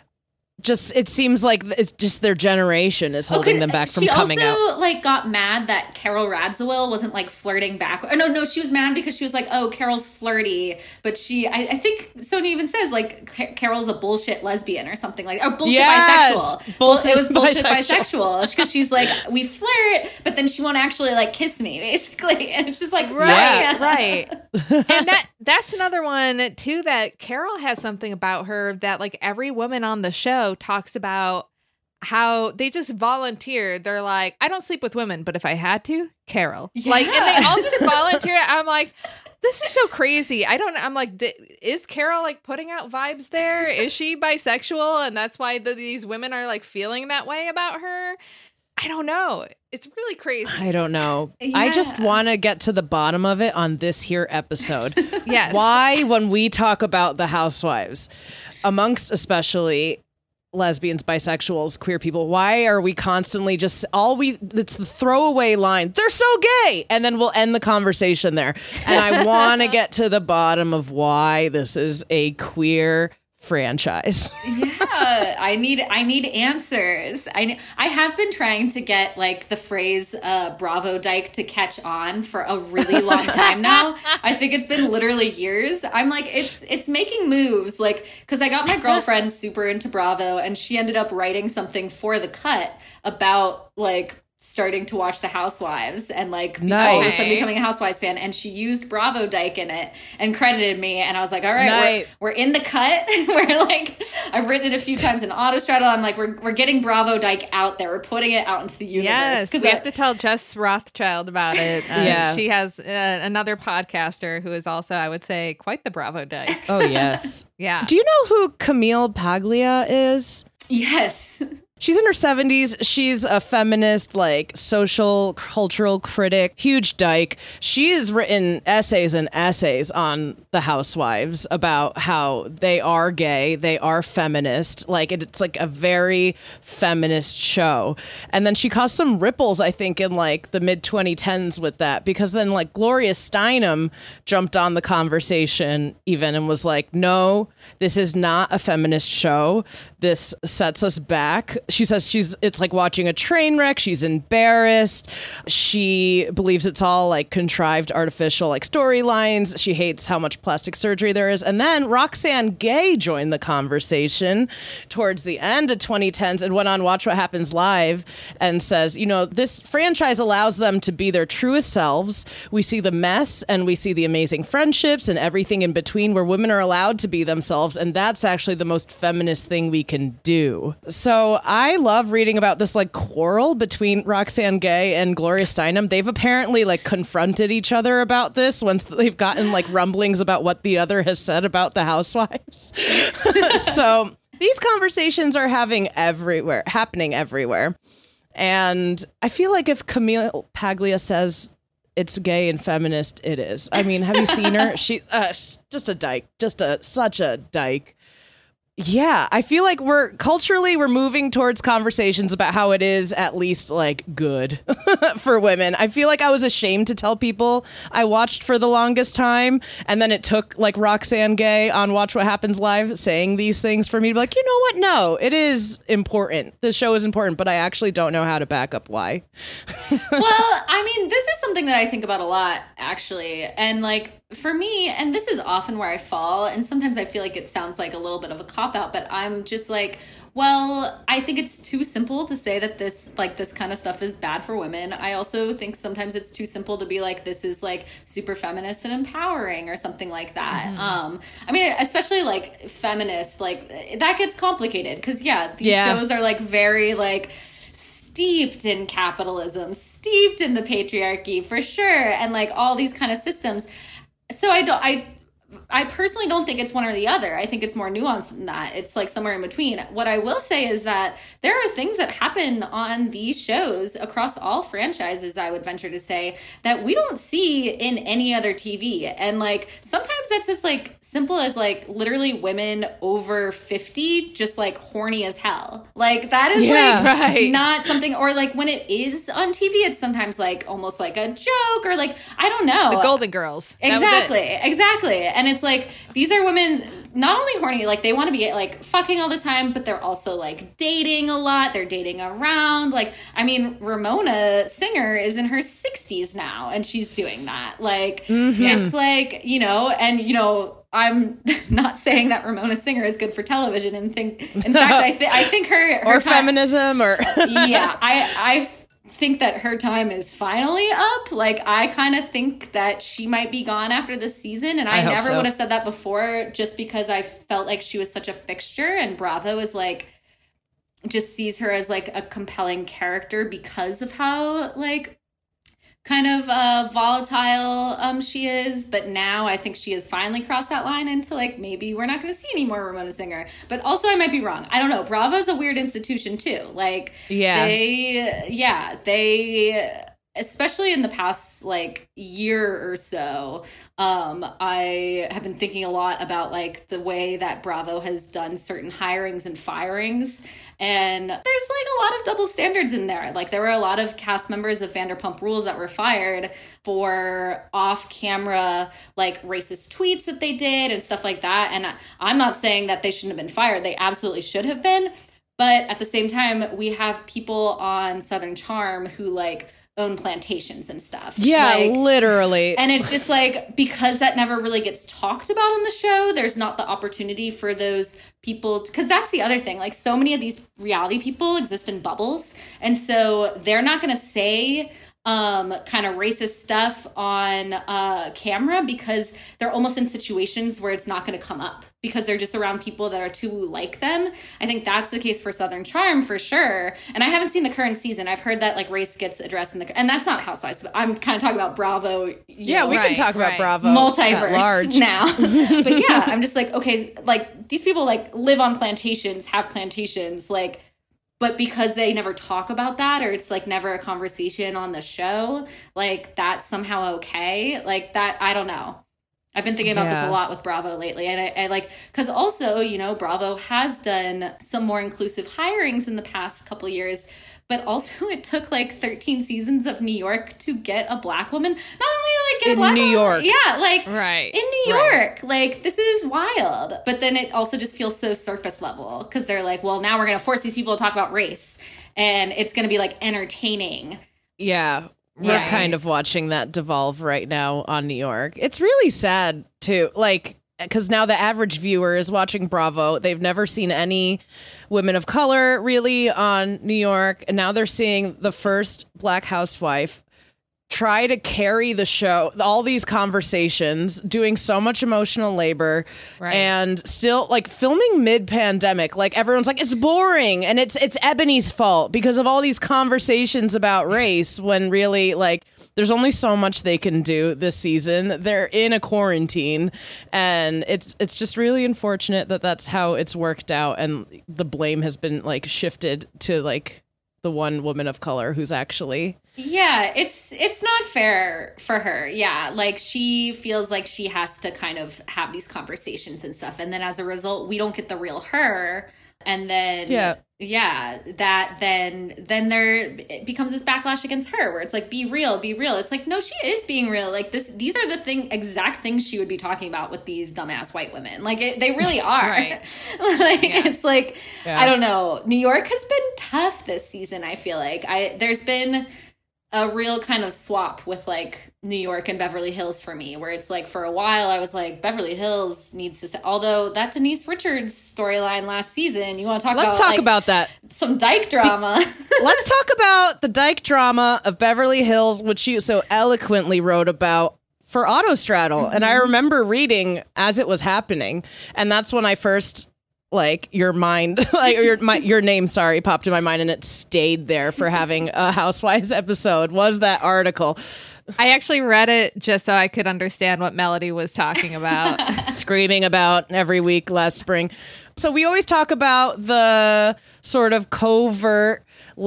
Just it seems like it's just their generation is holding okay, them back from she coming out. She also like got mad that Carol Radziwill wasn't like flirting back. Or no, no, she was mad because she was like, "Oh, Carol's flirty," but she, I, I think Sonia even says like Ca- Carol's a bullshit lesbian or something like, or bullshit yes! bisexual. Bullshit Bull- it was bullshit bisexual bisexual because she's like, we flirt, but then she won't actually like kiss me, basically, and it's just like, right, yeah. right. And that that's another one too that Carol has something about her that like every woman on the show talks about how they just volunteer. They're like, I don't sleep with women, but if I had to, Carol. Yeah. Like, and they all just volunteer. I'm like, this is so crazy. I don't, I'm like, is Carol like putting out vibes there? Is she bisexual? And that's why the, these women are like feeling that way about her? I don't know. It's really crazy. I don't know. Yeah. I just want to get to the bottom of it on this here episode. Yes. Why, when we talk about the housewives, amongst especially lesbians, bisexuals, queer people, why are we constantly just all we it's the throwaway line, they're so gay, and then we'll end the conversation there. And I want to get to the bottom of why this is a queer franchise. Yeah, I need I need answers. I I have been trying to get like the phrase uh, "Bravo dyke" to catch on for a really long time now. I think it's been literally years. I'm like, it's it's making moves, like because I got my girlfriend super into Bravo, and she ended up writing something for The Cut about like starting to watch The Housewives and like nice. all of a sudden becoming a Housewives fan, and she used Bravo dyke in it and credited me, and I was like, all right, nice. we're, we're in The Cut. We're like, I've written it a few times in Autostraddle. I'm like, we're we're getting Bravo dyke out there. We're putting it out into the universe. Yes, we I, have to tell Jess Rothschild about it. Uh, yeah. She has uh, another podcaster who is also, I would say, quite the Bravo dyke. Oh, yes. Yeah. Do you know who Camille Paglia is? Yes. She's in her seventies. She's a feminist, like social, cultural critic, huge dyke. She has written essays and essays on the Housewives about how they are gay, they are feminist. Like it's like a very feminist show. And then she caused some ripples, I think, in like the mid twenty tens with that, because then like Gloria Steinem jumped on the conversation even and was like, no, this is not a feminist show. This sets us back. She says she's it's like watching a train wreck. She's embarrassed. She believes it's all like contrived, artificial, like storylines. She hates how much plastic surgery there is. And then Roxane Gay joined the conversation towards the end of twenty tens and went on Watch What Happens Live and says, you know, this franchise allows them to be their truest selves. We see the mess and we see the amazing friendships and everything in between where women are allowed to be themselves. And that's actually the most feminist thing we can do. So I love reading about this like quarrel between Roxane Gay and Gloria Steinem. They've apparently like confronted each other about this once they've gotten like rumblings about what the other has said about the Housewives. So these conversations are having everywhere, happening everywhere. And I feel like if Camille Paglia says it's gay and feminist, it is. I mean, have you seen her? She uh, just a dyke, just a such a dyke. Yeah, I feel like we're culturally we're moving towards conversations about how it is at least like good for women. I feel like I was ashamed to tell people I watched for the longest time, and then it took like Roxane Gay on Watch What Happens Live saying these things for me to be like, you know what? No, it is important. The show is important, but I actually don't know how to back up why. Well, I mean, this is something that I think about a lot, actually, and like. For me, and this is often where I fall, and sometimes I feel like it sounds like a little bit of a cop-out, but I'm just like, well, I think it's too simple to say that this, like, this kind of stuff is bad for women. I also think sometimes it's too simple to be like, this is, like, super feminist and empowering or something like that. Mm-hmm. Um, I mean, especially, like, feminist, like, that gets complicated, because, yeah, these yeah. shows are, like, very, like... steeped in capitalism, steeped in the patriarchy, for sure, and, like, all these kind of systems. So I don't, I, I personally don't think it's one or the other. I think it's more nuanced than that. It's like somewhere in between. What I will say is that there are things that happen on these shows across all franchises, I would venture to say, that we don't see in any other T V. And like, sometimes that's as like simple as like literally women over fifty, just like horny as hell. Like that is yeah, like right. not something, or like when it is on T V, it's sometimes like almost like a joke or like, I don't know. The Golden Girls. That exactly. Exactly. And it's like, these are women not only horny, like they want to be like fucking all the time, but they're also like dating a lot. They're dating around. Like, I mean, Ramona Singer is in her sixties now and she's doing that. Like, mm-hmm. it's like, you know, and, you know, I'm not saying that Ramona Singer is good for television and think, in fact, I, th- I think her, her or time, feminism or yeah, I, I think that her time is finally up. Like, I kind of think that she might be gone after this season, and I, I never so. would have said that before just because I felt like she was such a fixture, and Bravo is like just sees her as like a compelling character because of how like kind of uh, volatile um, she is. But now I think she has finally crossed that line into like, maybe we're not going to see any more Ramona Singer. But also I might be wrong. I don't know. Bravo's a weird institution too. Like, yeah, they, yeah, they, especially in the past like year or so, um, I have been thinking a lot about like the way that Bravo has done certain hirings and firings. And there's like a lot of double standards in there. Like there were a lot of cast members of Vanderpump Rules that were fired for off-camera like racist tweets that they did and stuff like that. And I'm not saying that they shouldn't have been fired. They absolutely should have been. But at the same time, we have people on Southern Charm who like own plantations and stuff. Yeah, like, literally. And it's just like, because that never really gets talked about on the show, there's not the opportunity for those people, because that's the other thing. Like, so many of these reality people exist in bubbles. And so they're not going to say um, kind of racist stuff on uh, camera because they're almost in situations where it's not going to come up because they're just around people that are too like them. I think that's the case for Southern Charm for sure. And I haven't seen the current season. I've heard that like race gets addressed in the, and that's not Housewives, but I'm kind of talking about Bravo. Yeah, know, we right, can talk about right. Bravo. Multiverse large. now. But yeah, I'm just like, okay, like these people like live on plantations, have plantations, like, but because they never talk about that or it's like never a conversation on the show, like that's somehow okay. Like that, I don't know. I've been thinking about Yeah. this a lot with Bravo lately. And I, I like, because also, you know, Bravo has done some more inclusive hirings in the past couple years, but also it took like thirteen seasons of New York to get a Black woman. Not only like get In a Black New woman, York. yeah, like Right. in New Right. York. Like this is wild. But then it also just feels so surface level because they're like, well, now we're going to force these people to talk about race and it's going to be like entertaining. Yeah. We're Right. kind of watching that devolve right now on New York. It's really sad too. Like, because now the average viewer is watching Bravo. They've never seen any women of color really on New York. And now they're seeing the first Black housewife try to carry the show, all these conversations, doing so much emotional labor, Right. and still like filming mid-pandemic. Like everyone's like, it's boring, and it's it's Ebony's fault because of all these conversations about race. When really, like, there's only so much they can do this season. They're in a quarantine, and it's it's just really unfortunate that that's how it's worked out, and the blame has been like shifted to like the one woman of color who's actually. Yeah, it's it's not fair for her. Yeah, like she feels like she has to kind of have these conversations and stuff. And then as a result, we don't get the real her. And then Yeah. yeah, that then then there it becomes this backlash against her where it's like, be real, be real. It's like, no, she is being real. Like this these are the thing exact things she would be talking about with these dumbass white women. Like it, they really are. Right. Like Yeah. it's like Yeah. I don't know. New York has been tough this season, I feel like. I there's been a real kind of swap with like New York and Beverly Hills for me, where it's like for a while I was like Beverly Hills needs to st-. Although that Denise Richards storyline last season, you want to talk Let's about talk like, about that. some dyke drama. Let's talk about the dyke drama of Beverly Hills, which you so eloquently wrote about for Autostraddle. Mm-hmm. And I remember reading as it was happening. And that's when I first, like, your mind, like, or your, my, your name, sorry, popped in my mind, and it stayed there for having a Housewives episode, was that article. I actually read it just so I could understand what Melody was talking about. Screaming about every week last spring. So we always talk about the sort of covert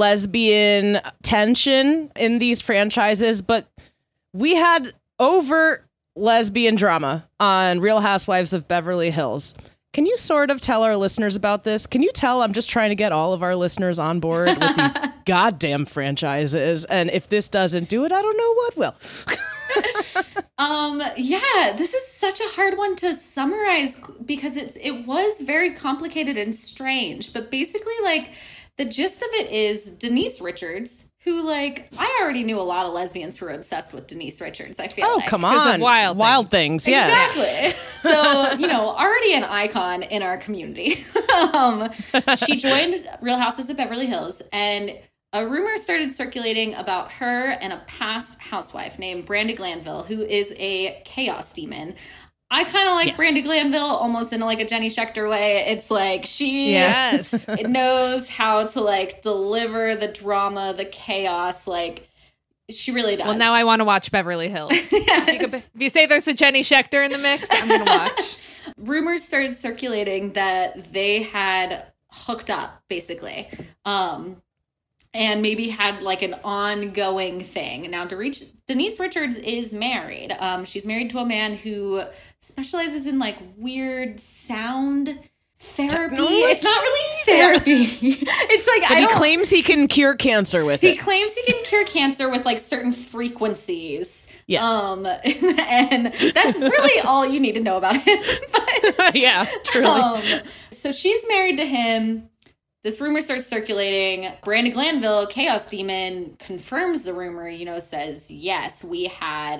lesbian tension in these franchises, but we had overt lesbian drama on Real Housewives of Beverly Hills. Can you sort of tell our listeners about this? Can you tell I'm just trying to get all of our listeners on board with these goddamn franchises? And if this doesn't do it, I don't know what will. um yeah, this is such a hard one to summarize because it's it was very complicated and strange. But basically, like, the gist of it is Denise Richards, who, like, I already knew a lot of lesbians who were obsessed with Denise Richards, I feel Oh, like. come 'Cause of on. Wild Wild things, yeah. Exactly. So, you know, already an icon in our community. um, she joined Real Housewives of Beverly Hills, and a rumor started circulating about her and a past housewife named Brandi Glanville, who is a chaos demon. I kind of like Yes. Brandi Glanville almost in like a Jenny Schechter way. It's like she Yes. it knows how to like deliver the drama, the chaos. Like she really does. Well, now I want to watch Beverly Hills. If, you could, if you say there's a Jenny Schechter in the mix, I'm going to watch. Rumors started circulating that they had hooked up, basically. Um, and maybe had like an ongoing thing. Now, Denise Richards is married. Um, she's married to a man who specializes in like weird sound therapy. Technology? It's not really therapy. It's like, But I he don't, claims he can cure cancer with he it. claims he can cure cancer with like certain frequencies. Yes. Um, and that's really all you need to know about him. But, Yeah, truly. um, so she's married to him. This rumor starts circulating. Brandi Glanville, Chaos Demon, confirms the rumor, you know, says, yes, we had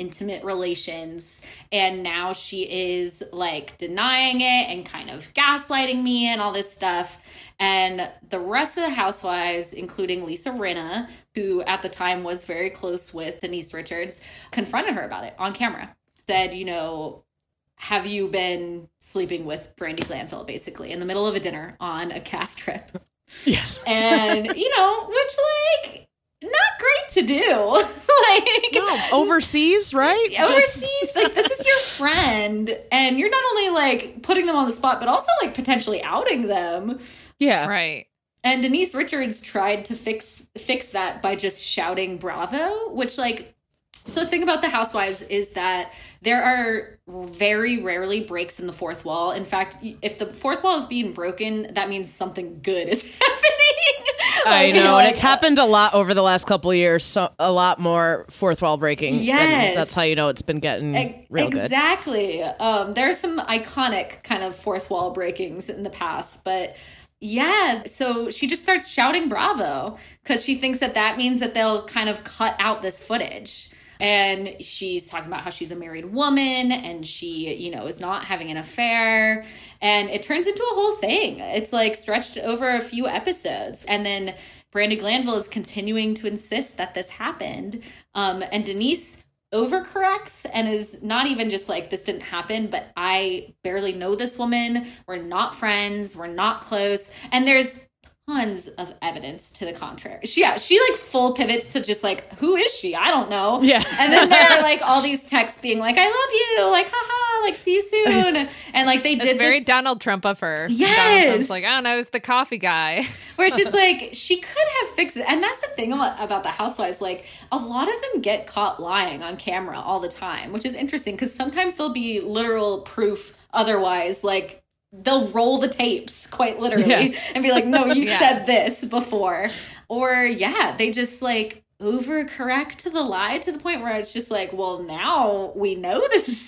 intimate relations. And now she is like denying it and kind of gaslighting me and all this stuff. And the rest of the housewives, including Lisa Rinna, who at the time was very close with Denise Richards, confronted her about it on camera. Said, you know, have you been sleeping with Brandi Glanville, basically, in the middle of a dinner on a cast trip? Yes. And, you know, which, like, not great to do. Like, no, overseas, right? Overseas, Just... like, this is your friend, and you're not only, like, putting them on the spot, but also, like, potentially outing them. Yeah. Right. And Denise Richards tried to fix fix that by just shouting bravo, which, like, so the thing about the Housewives is that there are very rarely breaks in the fourth wall. In fact, if the fourth wall is being broken, that means something good is happening. I Like, know, like, and it's happened a lot over the last couple of years. So a lot more fourth wall breaking. Yes. And that's how you know it's been getting e- real good. Exactly. Um, there are some iconic kind of fourth wall breakings in the past, but yeah, so she just starts shouting bravo because she thinks that that means that they'll kind of cut out this footage. And she's talking about how she's a married woman and she, you know, is not having an affair. And it turns into a whole thing. It's like stretched over a few episodes. And then Brandi Glanville is continuing to insist that this happened. Um, and Denise overcorrects and is not even just like, this didn't happen, but I barely know this woman. We're not friends. We're not close. And there's tons of evidence to the contrary. She, yeah, she like full pivots to just like, who is she? I don't know. Yeah. And then there are like all these texts being like, I love you, like, haha, like, see you soon. And like they did It's very this- Donald Trump of her. Yes. Donald Trump's like, I don't know, it's the coffee guy. Where it's just like, she could have fixed it. And that's the thing about, about the Housewives. Like, a lot of them get caught lying on camera all the time, which is interesting because sometimes there'll be literal proof otherwise, like, they'll roll the tapes quite literally Yeah. and be like, no, you Yeah. said this before. Or yeah, they just like overcorrect to the lie to the point where it's just like, well, now we know this is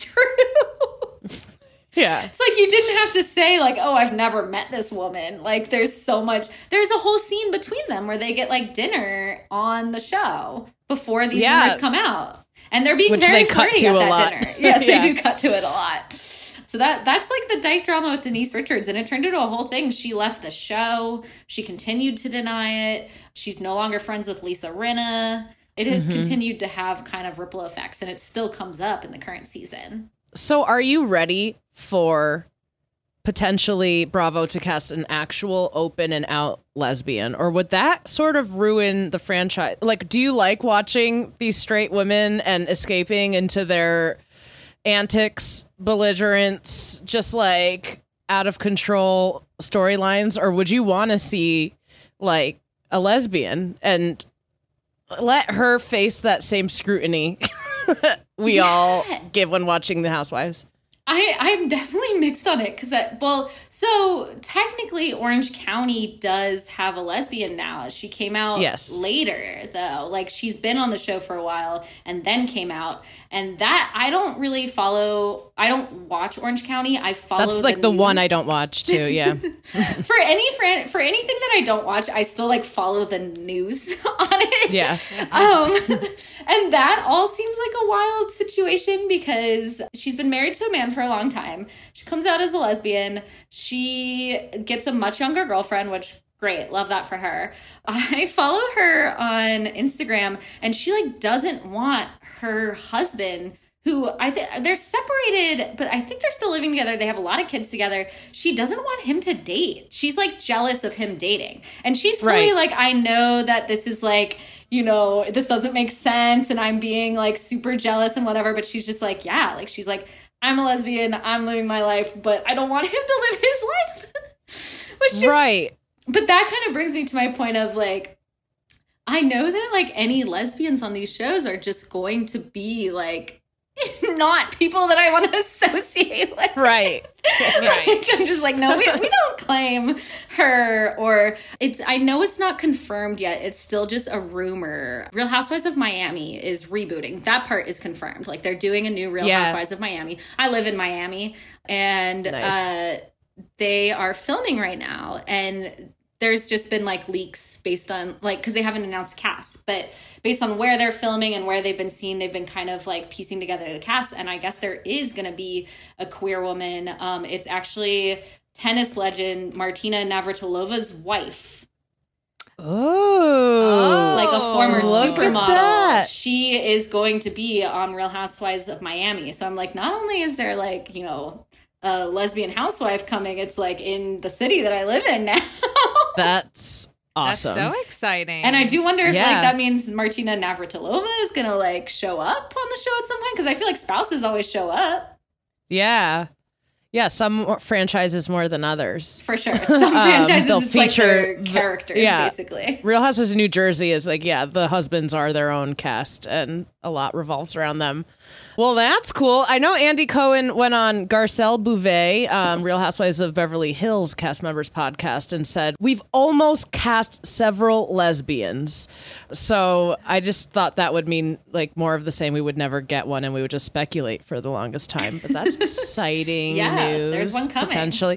true. Yeah. It's like you didn't have to say like, oh, I've never met this woman. Like there's so much, there's a whole scene between them where they get like dinner on the show before these Yeah. rumors come out. And they're being Which very they cut flirty to at a that lot. dinner. Yes, Yeah. they do cut to it a lot. So that that's like the Dyke drama with Denise Richards, and it turned into a whole thing. She left the show. She continued to deny it. She's no longer friends with Lisa Rinna. It has Mm-hmm. continued to have kind of ripple effects, and it still comes up in the current season. So are you ready for potentially Bravo to cast an actual open and out lesbian? Or would that sort of ruin the franchise? Like, do you like watching these straight women and escaping into their antics, belligerence, just like out of control storylines? Or would you want to see like a lesbian and let her face that same scrutiny we Yeah. all give when watching The Housewives? I, I'm definitely mixed on it because, well, so technically Orange County does have a lesbian now. She came out Yes. later, though. Like, she's been on the show for a while and then came out. And that, I don't really follow, I don't watch Orange County. I follow That's like the, one news. I don't watch too. Yeah. for any fran- for anything that I don't watch, I still like follow the news on it. Yeah. Um, and that all seems like a wild situation because she's been married to a man for a long time. She comes out as a lesbian. She gets a much younger girlfriend, which great, love that for her. I follow her on Instagram, and she like doesn't want her husband, who I think they're separated, but I think they're still living together. They have a lot of kids together. She doesn't want him to date. She's like jealous of him dating. And she's fully Right. like, I know that this is like, you know, this doesn't make sense and I'm being like super jealous and whatever. But she's just like, yeah, like she's like, I'm a lesbian. I'm living my life, but I don't want him to live his life. Which just, Right. But that kind of brings me to my point of like, I know that like any lesbians on these shows are just going to be like, not people that I want to associate with. Right. Like, I'm just like, no, we, we don't claim her. Or it's, I know it's not confirmed yet. It's still just a rumor. Real Housewives of Miami is rebooting. That part is confirmed. Like they're doing a new Real Yeah. Housewives of Miami. I live in Miami and Nice. uh, they are filming right now. And there's just been like leaks based on like, because they haven't announced the cast, but based on where they're filming and where they've been seen, they've been kind of like piecing together the cast. And I guess there is going to be a queer woman. Um, it's actually tennis legend Martina Navratilova's wife. Oh, like a former look at supermodel. that. She is going to be on Real Housewives of Miami. So I'm like, not only is there like, you know, a lesbian housewife coming, it's like in the city that I live in now. That's awesome. That's so exciting. And I do wonder if Yeah. like that means Martina Navratilova is gonna like show up on the show at some point, because I feel like spouses always show up. Yeah. Yeah, some franchises more than others. For sure. Some franchises, they'll it's like their feature the- characters, yeah. basically. Real Houses of New Jersey is like, yeah, the husbands are their own cast and a lot revolves around them. Well, that's cool. I know Andy Cohen went on Garcelle Bouvet, um, Real Housewives of Beverly Hills cast members podcast, and said, we've almost cast several lesbians. So I just thought that would mean like more of the same. We would never get one and we would just speculate for the longest time. But that's exciting Yeah, news. there's one coming. Potentially.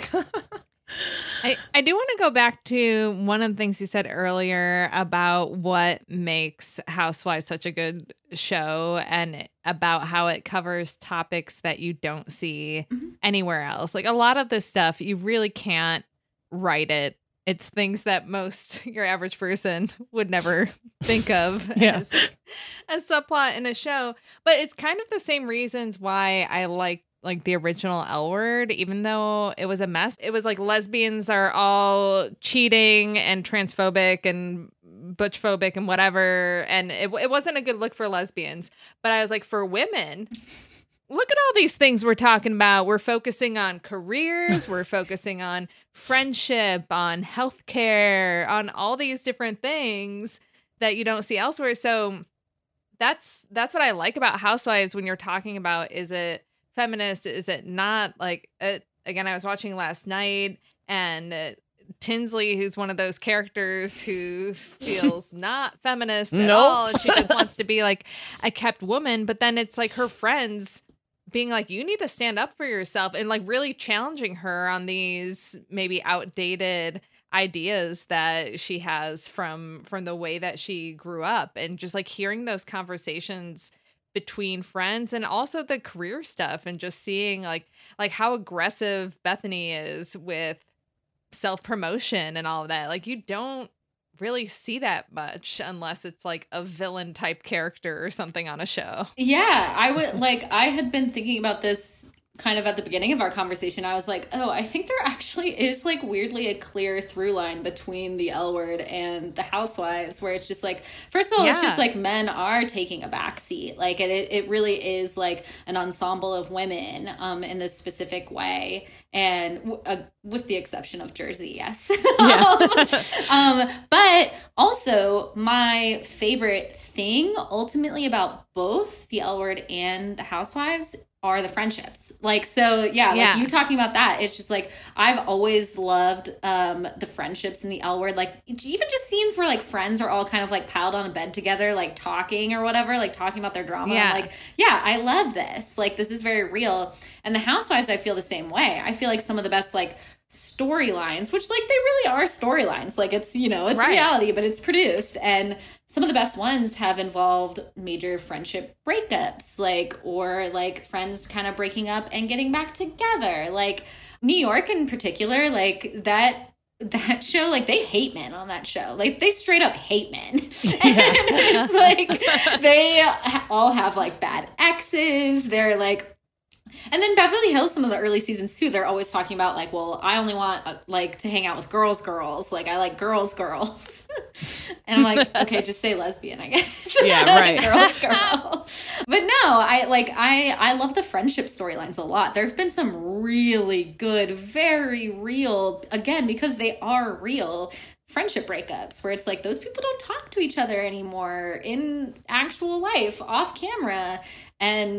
I, I do want to go back to one of the things you said earlier about what makes Housewives such a good show and about how it covers topics that you don't see Mm-hmm. anywhere else. Like a lot of this stuff, you really can't write it. It's things that most your average person would never think of Yeah. as like, a subplot in a show. But it's kind of the same reasons why I like like the original L Word, even though it was a mess. It was like lesbians are all cheating and transphobic and butchphobic and whatever. And it, it wasn't a good look for lesbians. But I was like, for women, look at all these things we're talking about. We're focusing on careers. We're focusing on friendship, on healthcare, on all these different things that you don't see elsewhere. So that's that's what I like about Housewives when you're talking about, is it feminist? Is it not? Like, uh, again, I was watching last night, and uh, Tinsley, who's one of those characters who feels not feminist at Nope. all, and she just wants to be like a kept woman. But then it's like her friends being like, you need to stand up for yourself, and like really challenging her on these maybe outdated ideas that she has from from the way that she grew up, and just like hearing those conversations between friends, and also the career stuff, and just seeing like like how aggressive Bethany is with self-promotion and all of that. Like you don't really see that much unless it's like a villain type character or something on a show. Yeah, I would like I had been thinking about this kind of at the beginning of our conversation. I was like, oh, I think there actually is like weirdly a clear through line between the L Word and the Housewives, where it's just like, first of all, Yeah. it's just like men are taking a backseat. Like it, it really is like an ensemble of women um, in this specific way. And w- uh, with the exception of Jersey, yes. um, but also my favorite thing ultimately about both the L Word and the Housewives are the friendships. Like, so yeah, Yeah. like you talking about that, it's just like, I've always loved um, the friendships in the L Word. Like even just scenes where like friends are all kind of like piled on a bed together, like talking or whatever, like talking about their drama. Yeah. I'm like, yeah, I love this. Like, this is very real. And the Housewives, I feel the same way. I feel like some of the best like storylines, which like they really are storylines. Like it's, you know, it's Right. reality, but it's produced. And some of the best ones have involved major friendship breakups, like, or like friends kind of breaking up and getting back together. Like New York in particular, like that, that show, like they hate men on that show. Like they straight up hate men. Yeah. It's like they all have like bad exes. They're like, and then Beverly Hills, some of the early seasons too, they're always talking about like, well, I only want uh, like to hang out with girls, girls. Like I like girls, girls. And I'm like, okay, just say lesbian, I guess. Yeah, right. Girls, girl. But no, I like I I love the friendship storylines a lot. There've been some really good, very real, again, because they are real, friendship breakups where it's like those people don't talk to each other anymore in actual life, off camera. And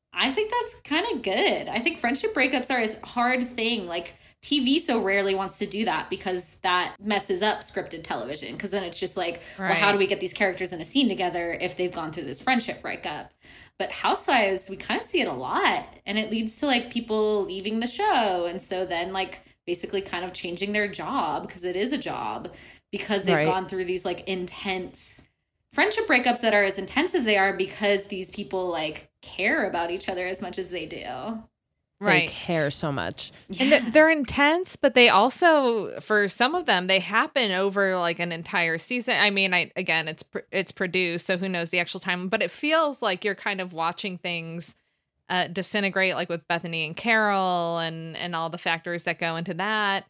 I think that's kind of good. I think friendship breakups are a hard thing. Like, T V so rarely wants to do that because that messes up scripted television. Because then it's just like, right. well, how do we get these characters in a scene together if they've gone through this friendship breakup? But Housewives, we kind of see it a lot. And it leads to like people leaving the show. And so then like basically kind of changing their job, because it is a job, because they've right. gone through these like intense friendship breakups that are as intense as they are because these people like care about each other as much as they do. Right. They care so much. Yeah. And th- they're intense, but they also, for some of them, they happen over like an entire season. I mean, I again, it's pr- it's produced, so who knows the actual time, but it feels like you're kind of watching things uh, disintegrate, like with Bethany and Carol and, and all the factors that go into that.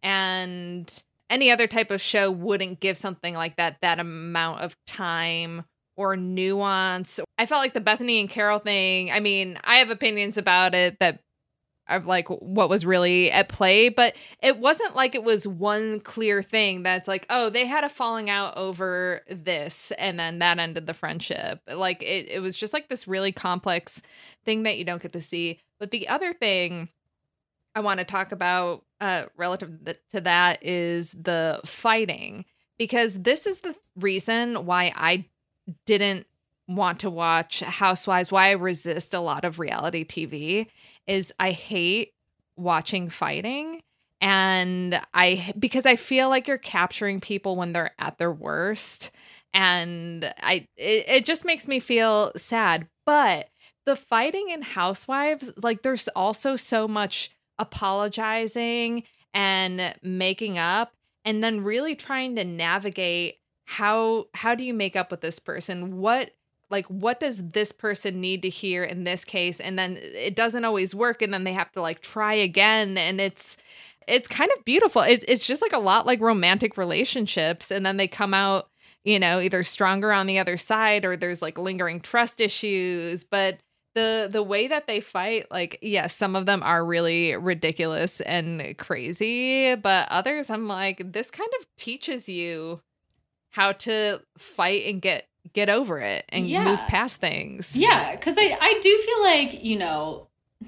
And any other type of show wouldn't give something like that that amount of time or nuance. I felt like the Bethany and Carol thing, I mean, I have opinions about it that of like what was really at play, but it wasn't like it was one clear thing that's like, oh, they had a falling out over this and then that ended the friendship. Like it, it was just like this really complex thing that you don't get to see. But the other thing I want to talk about uh, relative to that is the fighting, because this is the reason why I didn't want to watch Housewives, why I resist a lot of reality T V, is I hate watching fighting. And I, because I feel like you're capturing people when they're at their worst. And I, it, it just makes me feel sad. But the fighting in Housewives, like there's also so much apologizing and making up, and then really trying to navigate how, how do you make up with this person? What, like, what does this person need to hear in this case? And then it doesn't always work. And then they have to like try again. And it's, it's kind of beautiful. It's, it's just like a lot like romantic relationships. And then they come out, you know, either stronger on the other side, or there's like lingering trust issues. But the, the way that they fight, like, yes, some of them are really ridiculous and crazy, but others I'm like, this kind of teaches you how to fight and get get over it and yeah. move past things. Yeah, because I, I do feel like, you know,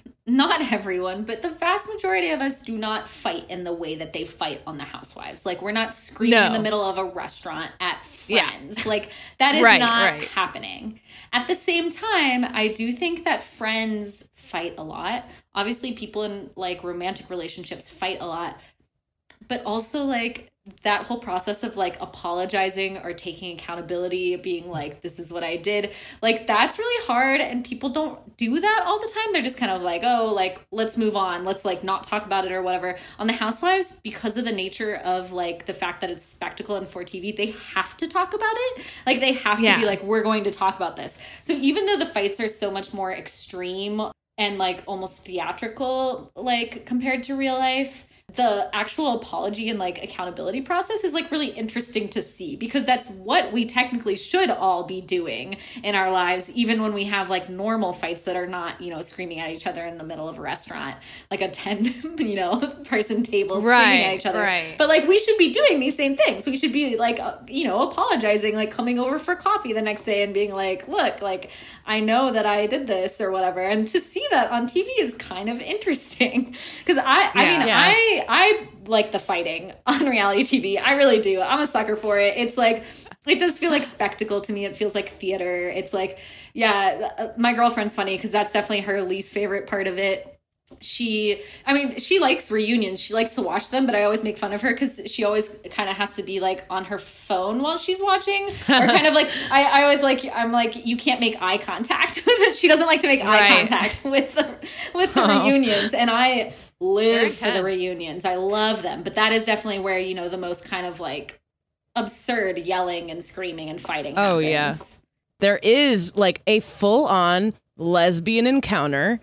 not everyone, but the vast majority of us do not fight in the way that they fight on The Housewives. Like, we're not screaming no. in the middle of a restaurant at friends. Yeah. Like, that is right, not right. happening. At the same time, I do think that friends fight a lot. Obviously, people in, like, romantic relationships fight a lot. But also, like, that whole process of like apologizing or taking accountability, being like, this is what I did, like that's really hard, and people don't do that all the time. They're just kind of like, oh, like let's move on, let's like not talk about it or whatever. On The Housewives, because of the nature of like the fact that it's spectacle and for T V, they have to talk about it. Like they have to yeah. be like, we're going to talk about this. So even though the fights are so much more extreme and like almost theatrical, like compared to real life, the actual apology and like accountability process is like really interesting to see, because that's what we technically should all be doing in our lives, even when we have like normal fights that are not, you know, screaming at each other in the middle of a restaurant, like a ten, you know, person table right, screaming at each other. Right. But like we should be doing these same things. We should be like, uh, you know, apologizing, like coming over for coffee the next day and being like, look, like I know that I did this or whatever. And to see that on T V is kind of interesting, because I, yeah, I mean, yeah. I, I like the fighting on reality T V. I really do. I'm a sucker for it. It's like, it does feel like spectacle to me. It feels like theater. It's like, yeah, my girlfriend's funny because that's definitely her least favorite part of it. She, I mean, she likes reunions. She likes to watch them, but I always make fun of her because she always kind of has to be like on her phone while she's watching, or kind of like, I, I always like, I'm like, you can't make eye contact with it. She doesn't like to make right. eye contact with the, with the oh. reunions. And I live for the reunions. I love them. But that is definitely where, you know, the most kind of like absurd yelling and screaming and fighting happens. Oh, yeah. There is like a full on lesbian encounter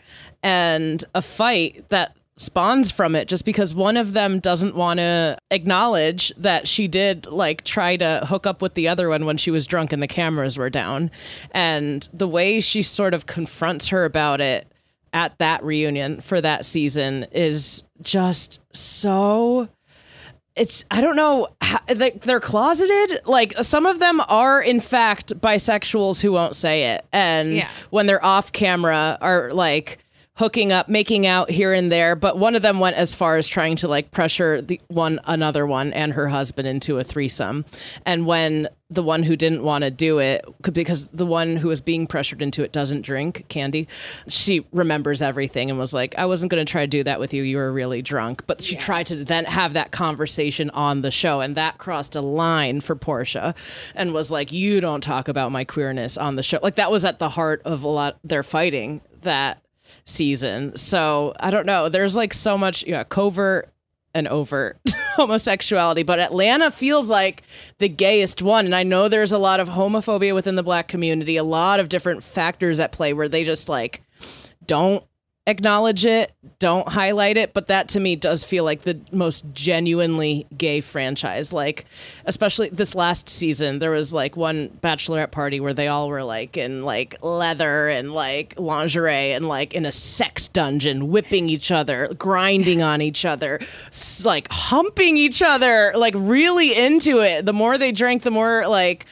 and a fight that spawns from it just because one of them doesn't want to acknowledge that she did like try to hook up with the other one when she was drunk and the cameras were down. And the way she sort of confronts her about it at that reunion for that season is just so it's, I don't know, how, like they're closeted. Like some of them are in fact bisexuals who won't say it. And Yeah. when they're off camera are like hooking up, making out here and there. But one of them went as far as trying to like pressure the one, another one and her husband into a threesome. And when the one who didn't want to do it, because the one who was being pressured into it doesn't drink, Candy, she remembers everything and was like, I wasn't going to try to do that with you. You were really drunk. But she yeah. tried to then have that conversation on the show. And that crossed a line for Portia and was like, you don't talk about my queerness on the show. Like that was at the heart of a lot their fighting that season. So I don't know. There's like so much yeah, covert and overt homosexuality, but Atlanta feels like the gayest one. And I know there's a lot of homophobia within the Black community, a lot of different factors at play where they just like don't acknowledge it, don't highlight it. But that to me does feel like the most genuinely gay franchise. Like, especially this last season, there was like one bachelorette party where they all were like in like leather and like lingerie and like in a sex dungeon, whipping each other, grinding on each other, s- like humping each other, like really into it. The more they drank, the more like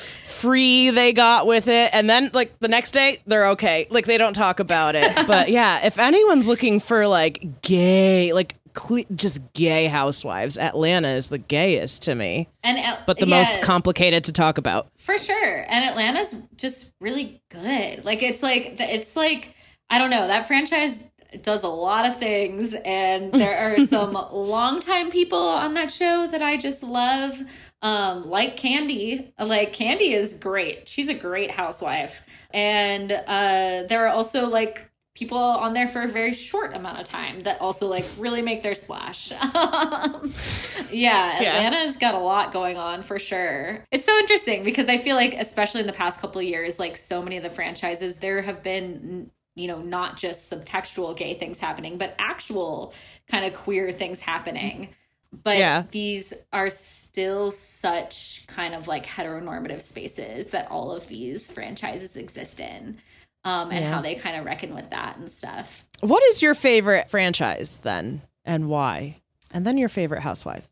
free they got with it. And then like the next day they're okay, like they don't talk about it. But yeah, if anyone's looking for like gay, like cle- just gay housewives, Atlanta is the gayest to me, and uh, but the yeah, most complicated to talk about for sure. And Atlanta's just really good. Like it's like it's like I don't know, that franchise does a lot of things, and there are some longtime people on that show that I just love. Um, like Candy, like Candy is great. She's a great housewife. And uh, there are also like people on there for a very short amount of time that also like really make their splash. um, yeah, Atlanta's got a lot going on for sure. It's so interesting because I feel like, especially in the past couple of years, like so many of the franchises, there have been, you know, not just subtextual gay things happening, but actual kind of queer things happening. But yeah. these are still such kind of like heteronormative spaces that all of these franchises exist in, um, and yeah. how they kind of reckon with that and stuff. What is your favorite franchise then, and why? And then your favorite housewife?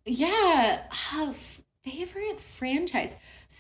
Yeah, uh, favorite franchise.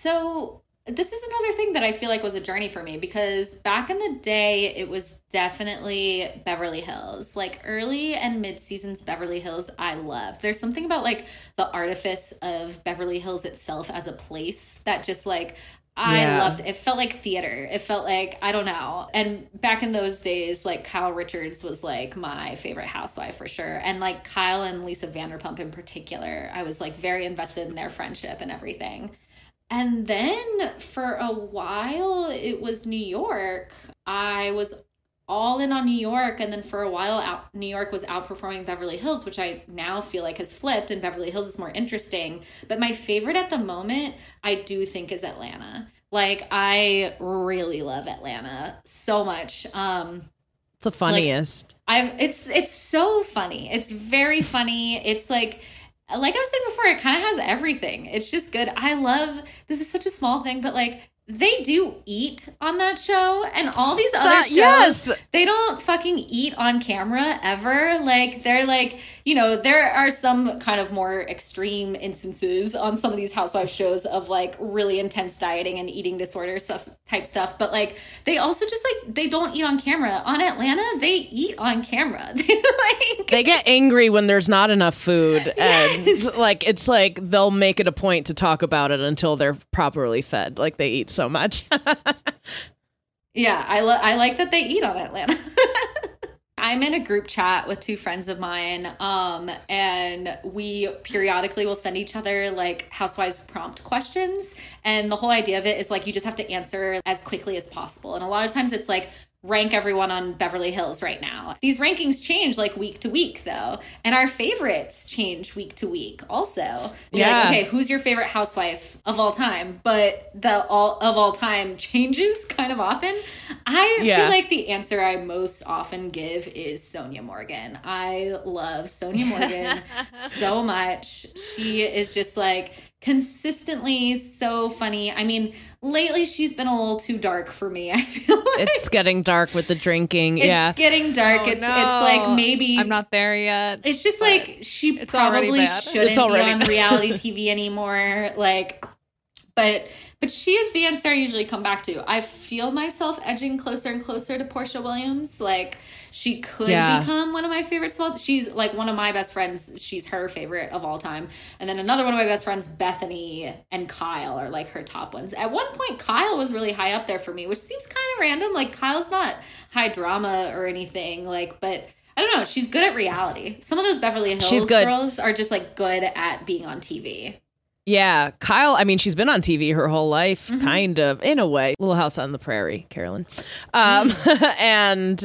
So this is another thing that I feel like was a journey for me, because back in the day, it was definitely Beverly Hills. Like early and mid seasons Beverly Hills, I loved. There's something about like the artifice of Beverly Hills itself as a place that just like, I yeah. loved it. It felt like theater. It felt like, I don't know. And back in those days, like Kyle Richards was like my favorite housewife for sure. And like Kyle and Lisa Vanderpump in particular, I was like very invested in their friendship and everything. And then for a while, it was New York. I was all in on New York. And then for a while, out, New York was outperforming Beverly Hills, which I now feel like has flipped, and Beverly Hills is more interesting. But my favorite at the moment, I do think, is Atlanta. Like, I really love Atlanta so much. Um, the funniest. Like, I've it's it's so funny. It's very funny. It's like... Like I was saying before, it kind of has everything. It's just good. I love, this is such a small thing, but like they do eat on that show, and all these other that, shows, yes. they don't fucking eat on camera ever. Like they're like, you know, there are some kind of more extreme instances on some of these housewife shows of like really intense dieting and eating disorder stuff type stuff. But like, they also just like, they don't eat on camera. On Atlanta, they eat on camera. like, they get angry when there's not enough food. And yes. like, it's like, they'll make it a point to talk about it until they're properly fed. Like they eat so much. yeah, I, lo- I like that they eat on Atlanta. I'm in a group chat with two friends of mine, um, and we periodically will send each other like housewives prompt questions. And the whole idea of it is like, you just have to answer as quickly as possible. And a lot of times it's like, rank everyone on Beverly Hills right now. These rankings change like week to week though. And our favorites change week to week also. Be yeah. like, okay, who's your favorite housewife of all time? But the all of all time changes kind of often. I yeah. feel like the answer I most often give is Sonja Morgan. I love Sonja Morgan so much. She is just like consistently so funny. I mean, lately she's been a little too dark for me. I feel like It's getting dark with the drinking. it's yeah. getting dark. Oh, it's no. it's like maybe I'm not there yet. It's just but like she it's already probably bad. shouldn't It's already be on bad. reality T V anymore. Like, but but she is the answer I usually come back to. I feel myself edging closer and closer to Portia Williams. Like, she could Yeah. become one of my favorites. Well, she's like one of my best friends. She's her favorite of all time. And then another one of my best friends, Bethany and Kyle, are like her top ones. At one point, Kyle was really high up there for me, which seems kind of random. Like, Kyle's not high drama or anything. Like, but I don't know. She's good at reality. Some of those Beverly Hills She's good. girls are just like good at being on T V. Yeah, Kyle, I mean, she's been on T V her whole life, Mhm. kind of, in a way. Little House on the Prairie, Carolyn. Um, and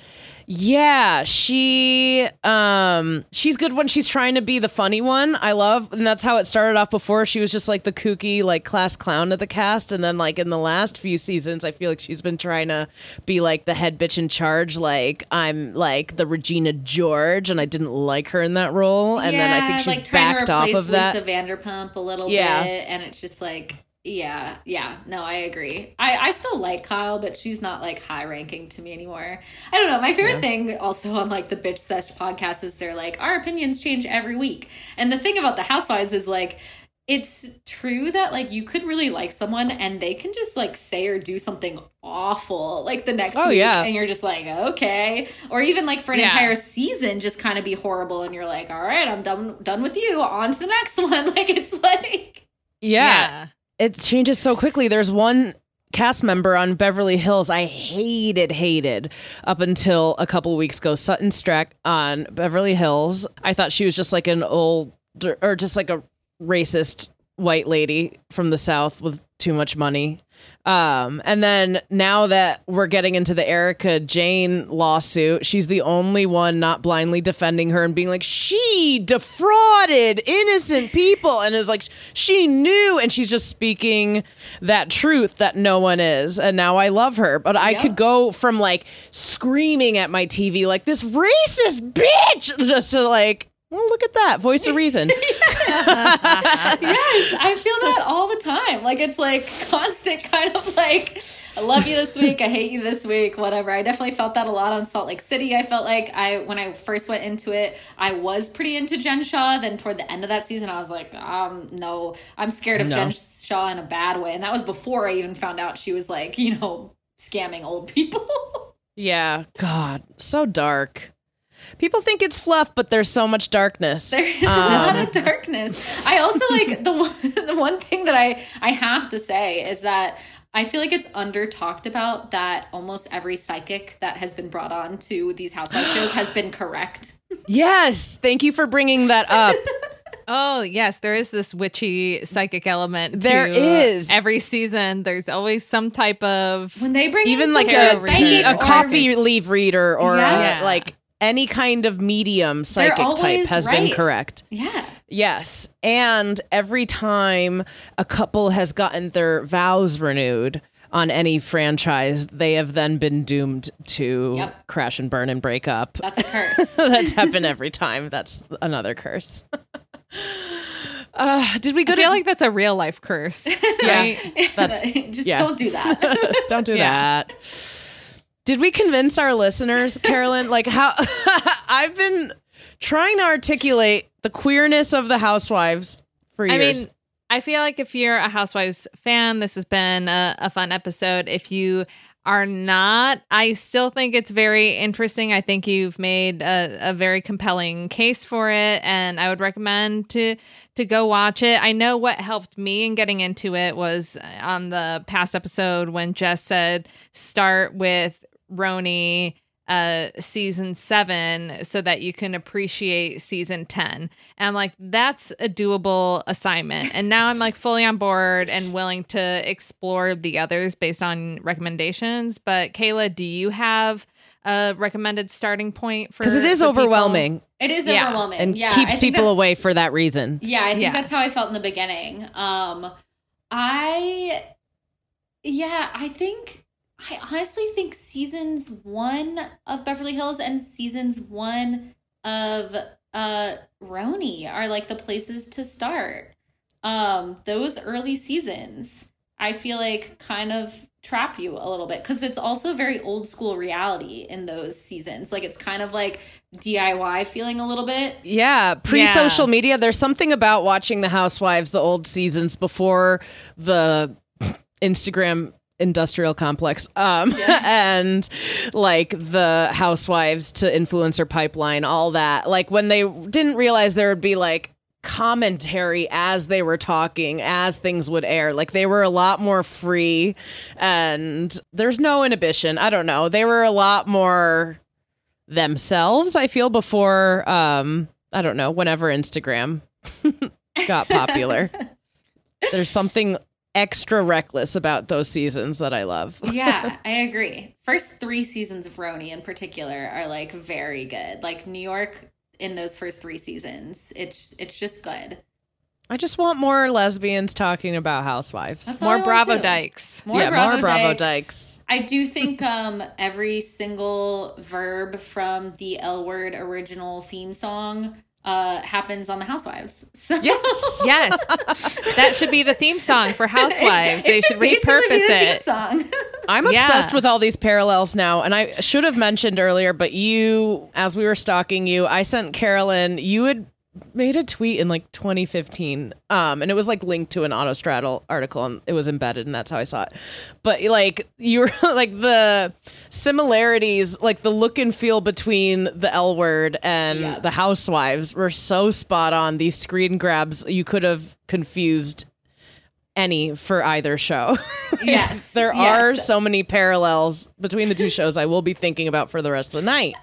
yeah, she um, she's good when she's trying to be the funny one. I love, and that's how it started off before. She was just like the kooky, like class clown of the cast. And then like in the last few seasons, I feel like she's been trying to be like the head bitch in charge. Like I'm like the Regina George, and I didn't like her in that role. And then I think she's like trying backed to off replace of that. Lisa Vanderpump a little Yeah. bit, and it's just like, yeah, yeah, no, I agree. I, I still like Kyle, but she's not like high ranking to me anymore. I don't know. My favorite thing also on like the Bitch Sesh podcast is they're like, our opinions change every week. And the thing about the Housewives is like, it's true that like you could really like someone and they can just like say or do something awful like the next Oh, week, yeah. and you're just like, okay. Or even like for an Yeah. entire season just kind of be horrible, and you're like, all right, I'm done done with you, on to the next one. Like, it's like, Yeah. It changes so quickly. There's one cast member on Beverly Hills I hated, hated up until a couple weeks ago. Sutton Streck on Beverly Hills. I thought she was just like an old, or just like a racist white lady from the South with too much money. Um, and then now that we're getting into the Erica Jane lawsuit, she's the only one not blindly defending her and being like, she defrauded innocent people, and is like, she knew, and she's just speaking that truth that no one is. And now I love her. But I Yeah. could go from like screaming at my T V like, this racist bitch, just to like, well, look at that. Voice of reason. yes, I feel that all the time. Like, it's like constant kind of like, I love you this week, I hate you this week, whatever. I definitely felt that a lot on Salt Lake City. I felt like I, when I first went into it, I was pretty into Jen Shaw. Then toward the end of that season, I was like, um, no, I'm scared of No. Jen Shaw in a bad way. And that was before I even found out she was like, you know, scamming old people. Yeah. God, so dark. People think it's fluff, but there's so much darkness. There's a lot of darkness. I also like the one, the one thing that I, I have to say is that I feel like it's under talked about that almost every psychic that has been brought on to these housewife shows has been correct. Yes. Thank you for bringing that up. Oh, yes, there is this witchy psychic element. There to is. Every season, there's always some type of. When they bring Even in like some a, sort of tea, psychic a or- coffee leaf reader or Yeah. a, like any kind of medium psychic type always has been right. correct. Yeah. Yes. And every time a couple has gotten their vows renewed on any franchise, they have then been doomed to Yep. crash and burn and break up. That's a curse. That's happened every time. That's another curse. Uh, did we go I feel to like that's a real life curse. Yeah. That's Just yeah. don't do that. Don't do Yeah. that. Did we convince our listeners, Carolyn? Like how I've been trying to articulate the queerness of the Housewives for I years. mean, I feel like if you're a Housewives fan, this has been a, a fun episode. If you are not, I still think it's very interesting. I think you've made a, a very compelling case for it, and I would recommend to to go watch it. I know what helped me in getting into it was on the past episode when Jess said start with Roni uh season seven so that you can appreciate season ten. And I'm like, that's a doable assignment. And now I'm like fully on board and willing to explore the others based on recommendations. But Kayla, do you have a recommended starting point for? Because it is for people? overwhelming It is Yeah. overwhelming. and yeah, keeps I think people that's- away for that reason. Yeah, I think Yeah. that's how I felt in the beginning. Um, I, yeah, I think, I honestly think seasons one of Beverly Hills and seasons one of uh Roni are like the places to start. um, those early seasons, I feel like kind of trap you a little bit because it's also very old school reality in those seasons. Like it's kind of like D I Y feeling a little bit. Yeah, pre-social yeah. media. There's something about watching the Housewives, the old seasons before the Instagram industrial complex um yes. and like the Housewives to influencer pipeline, all that, like when they didn't realize there would be like commentary as they were talking, as things would air. Like they were a lot more free and there's no inhibition. I don't know, they were a lot more themselves, I feel, before um I don't know, whenever Instagram got popular. There's something extra reckless about those seasons that I love. Yeah, I agree. First three seasons of Roni in particular are like very good. Like New York in those first three seasons, it's it's just good. I just want more lesbians talking about housewives. That's more Bravo too. Dykes. More yeah, Bravo more Bravo Dykes. Dykes. I do think um, every single verb from the L Word original theme song uh, happens on the Housewives. So. Yes, yes, that should be the theme song for Housewives. It, it they should, should repurpose be the it. Theme song. I'm obsessed yeah. with all these parallels now, and I should have mentioned earlier, but you, as we were stalking you, I sent Carolyn, you had made a tweet in like twenty fifteen, um, and it was like linked to an Autostraddle article, and it was embedded, and that's how I saw it. But like you were like the similarities, like the look and feel between the L Word and yeah. the Housewives were so spot on. These screen grabs, you could have confused any for either show. Yes. There yes. are so many parallels between the two shows I will be thinking about for the rest of the night.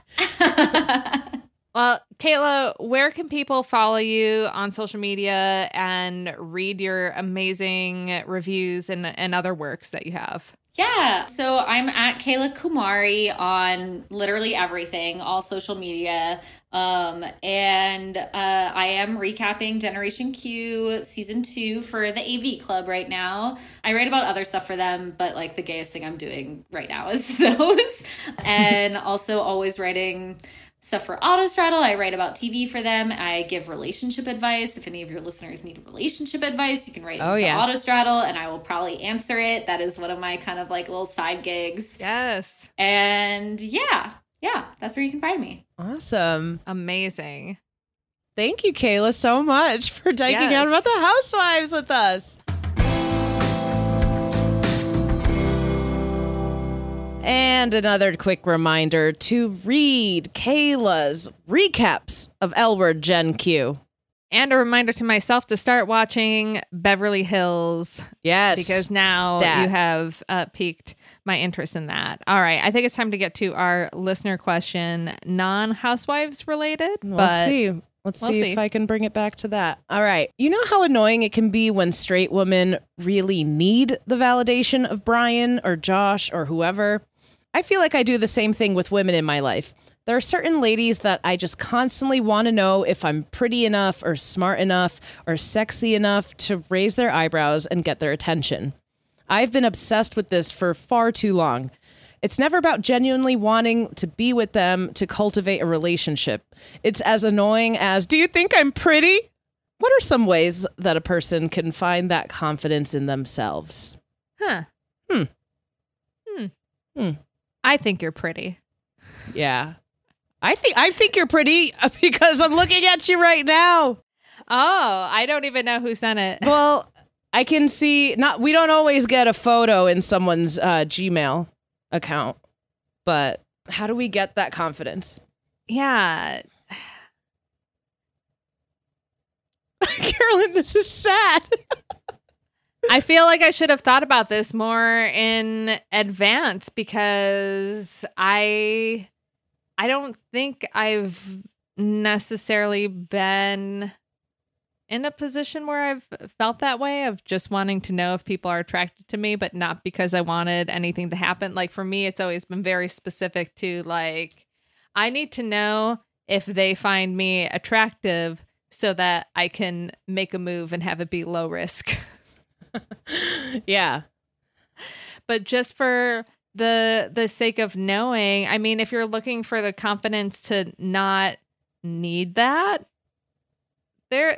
Well, Kayla, where can people follow you on social media and read your amazing reviews and, and other works that you have? Yeah, so I'm at Kayla Kumari on literally everything, all social media. Um, and uh, I am recapping Generation Q season two for the A V Club right now. I write about other stuff for them, but like the gayest thing I'm doing right now is those. And also always writing stuff for Autostraddle. I write about T V for them. I give relationship advice. If any of your listeners need relationship advice, you can write oh, into yeah. Autostraddle and I will probably answer it. That is one of my kind of like little side gigs. Yes. And yeah, yeah, that's where you can find me. Awesome. Amazing. Thank you, Kayla, so much for diking Yes. out about the Housewives with us. And another quick reminder to read Kayla's recaps of L Word Gen Q. And a reminder to myself to start watching Beverly Hills. Yes. Because now stat. you have uh, piqued my interest in that. All right. I think it's time to get to our listener question, non-Housewives related. We'll but see. Let's we'll see, see if I can bring it back to that. All right. You know how annoying it can be when straight women really need the validation of Brian or Josh or whoever? I feel like I do the same thing with women in my life. There are certain ladies that I just constantly want to know if I'm pretty enough or smart enough or sexy enough to raise their eyebrows and get their attention. I've been obsessed with this for far too long. It's never about genuinely wanting to be with them to cultivate a relationship. It's as annoying as, do you think I'm pretty? What are some ways that a person can find that confidence in themselves? Huh. Hmm. Hmm. Hmm. I think you're pretty. Yeah. I think I think you're pretty because I'm looking at you right now. Oh, I don't even know who sent it. Well, I can see not we don't always get a photo in someone's uh, Gmail account, but how do we get that confidence? Yeah. Carolyn, this is sad. I feel like I should have thought about this more in advance because I I don't think I've necessarily been in a position where I've felt that way of just wanting to know if people are attracted to me, but not because I wanted anything to happen. Like for me, it's always been very specific to like, I need to know if they find me attractive so that I can make a move and have it be low risk. Yeah. But just for the the sake of knowing, I mean, if you're looking for the confidence to not need that, there there are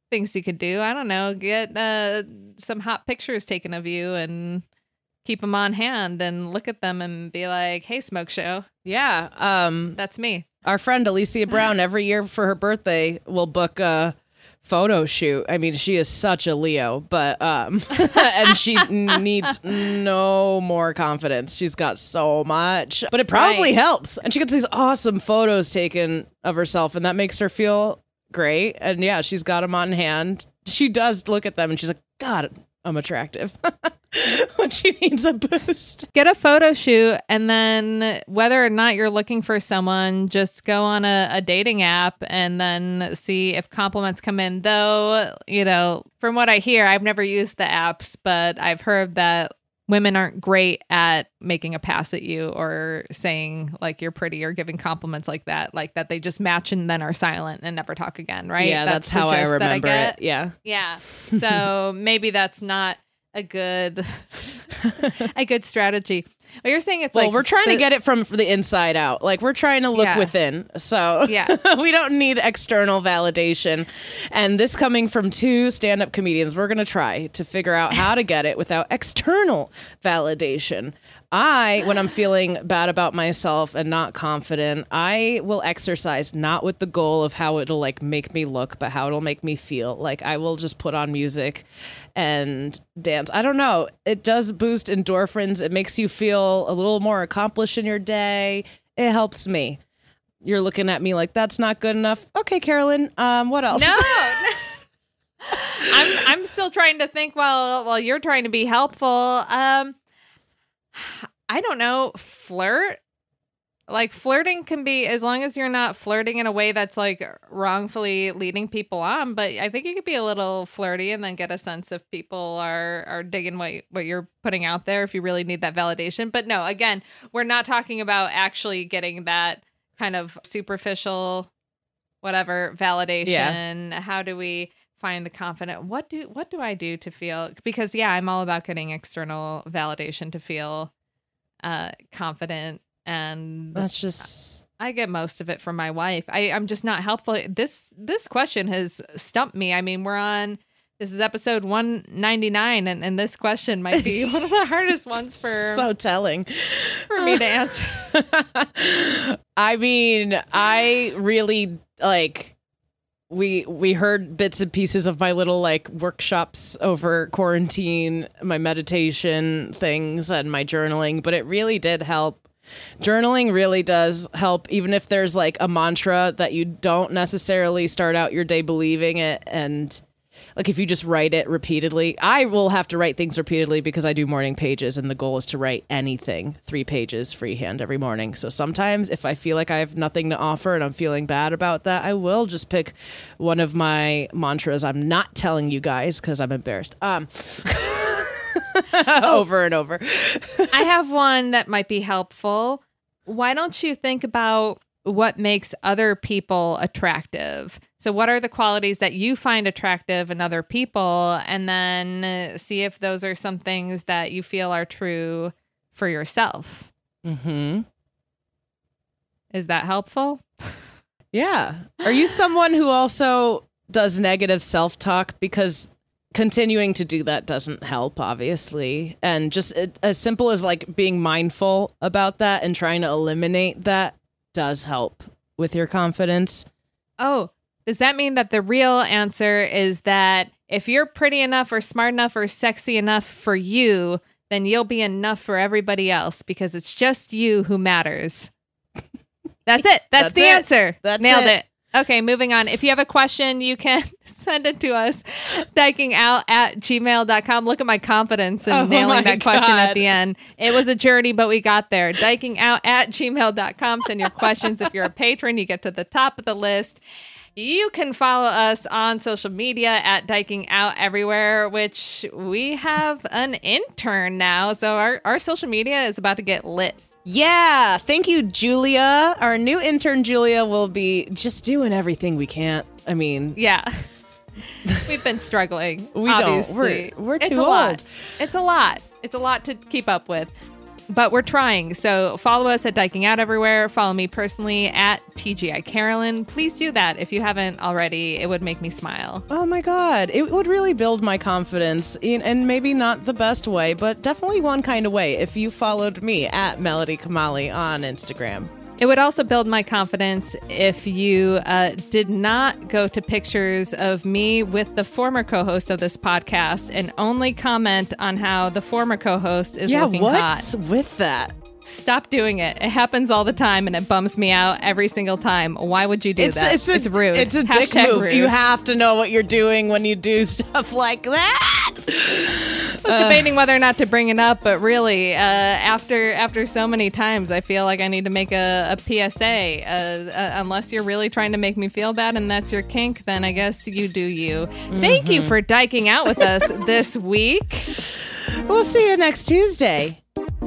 things you could do. I don't know, get uh, some hot pictures taken of you and keep them on hand and look at them and be like, hey, Smoke Show. Yeah. Um, That's me. Our friend Alicia Brown, every year for her birthday, will book a photo shoot. I mean, she is such a Leo, but um, and she needs no more confidence. She's got so much, but it probably Right. helps. And she gets these awesome photos taken of herself, and that makes her feel great. And yeah, she's got them on hand. She does look at them, and she's like, God, I'm attractive. When she needs a boost. Get a photo shoot, and then whether or not you're looking for someone, just go on a, a dating app and then see if compliments come in. Though, you know, from what I hear, I've never used the apps, but I've heard that women aren't great at making a pass at you or saying like you're pretty or giving compliments like that, like that they just match and then are silent and never talk again, right? Yeah, that's, the how I gist that remember get. it. Yeah. Yeah. So maybe that's not a good a good strategy. Well, you're saying it's Well, like we're trying to the- get it from the inside out. Like, we're trying to look Yeah. within. So Yeah. we don't need external validation. And this coming from two stand-up comedians, we're going to try to figure out how to get it without external validation. I, when I'm feeling bad about myself and not confident, I will exercise not with the goal of how it'll like make me look, but how it'll make me feel. Like, I will just put on music and dance. I don't know. It does boost endorphins. It makes you feel a little more accomplished in your day. It helps me. You're looking at me like that's not good enough. Okay, Carolyn. Um, what else? No. I'm I'm still trying to think while while you're trying to be helpful. Um I don't know, flirt. Like, flirting can be, as long as you're not flirting in a way that's like wrongfully leading people on, but I think you could be a little flirty and then get a sense if people are are digging what what you're putting out there, if you really need that validation. But no, again, we're not talking about actually getting that kind of superficial whatever validation. Yeah. How do we find the confident? What do what do I do to feel, because yeah, I'm all about getting external validation to feel uh confident. And That's just I get most of it from my wife. I, I'm just not helpful. This this question has stumped me. I mean, we're on, this is episode one ninety-nine, and, and this question might be one of the hardest ones for, so telling for me to answer. I mean, I really like we we heard bits and pieces of my little like workshops over quarantine, my meditation things and my journaling, but it really did help. Journaling really does help, even if there's like a mantra that you don't necessarily start out your day believing it. And like, if you just write it repeatedly, I will have to write things repeatedly because I do morning pages, and the goal is to write anything, three pages freehand every morning. So sometimes if I feel like I have nothing to offer and I'm feeling bad about that, I will just pick one of my mantras. I'm not telling you guys because I'm embarrassed. Um, over and over. I have one that might be helpful. Why don't you think about what makes other people attractive? So what are the qualities that you find attractive in other people? And then see if those are some things that you feel are true for yourself. Mm-hmm. Is that helpful? Yeah. Are you someone who also does negative self-talk? Because continuing to do that doesn't help, obviously. And just it, as simple as like being mindful about that and trying to eliminate that does help with your confidence. Oh, does that mean that the real answer is that if you're pretty enough or smart enough or sexy enough for you, then you'll be enough for everybody else because it's just you who matters? That's it. That's, That's the it. answer. That's Nailed it. it. Okay, moving on. If you have a question, you can send it to us, dyking out at gmail dot com. Look at my confidence in Oh nailing my that question God. at the end. It was a journey, but we got there. dyking out at gmail dot com. Send your questions. If you're a patron, you get to the top of the list. You can follow us on social media at Dyking Out everywhere, which we have an intern now. So our, our social media is about to get lit. Yeah. Thank you, Julia. Our new intern, Julia, will be just doing everything we can. I mean, Yeah. We've been struggling. We don't. obviously. We're- we're It's too a lot. old. It's a lot. It's a lot to keep up with. but we're trying. So follow us at Diking Out everywhere. Follow me personally at T G I Carolyn. Please do that if you haven't already. It would make me smile. Oh my God. It would really build my confidence in, and maybe not the best way, but definitely one kind of way if you followed me at Melody Kamali on Instagram. It would also build my confidence if you uh, did not go to pictures of me with the former co-host of this podcast and only comment on how the former co-host is yeah, looking what's hot. with that? Stop doing it. It happens all the time and it bums me out every single time. Why would you do it's, that? It's, a, it's rude. It's a Hashtag dick move. rude. You have to know what you're doing when you do stuff like that. I was debating whether or not to bring it up, but really, uh, after after so many times, I feel like I need to make a, a P S A. Uh, uh, unless you're really trying to make me feel bad and that's your kink, then I guess you do you. Mm-hmm. Thank you for diking out with us this week. We'll see you next Tuesday.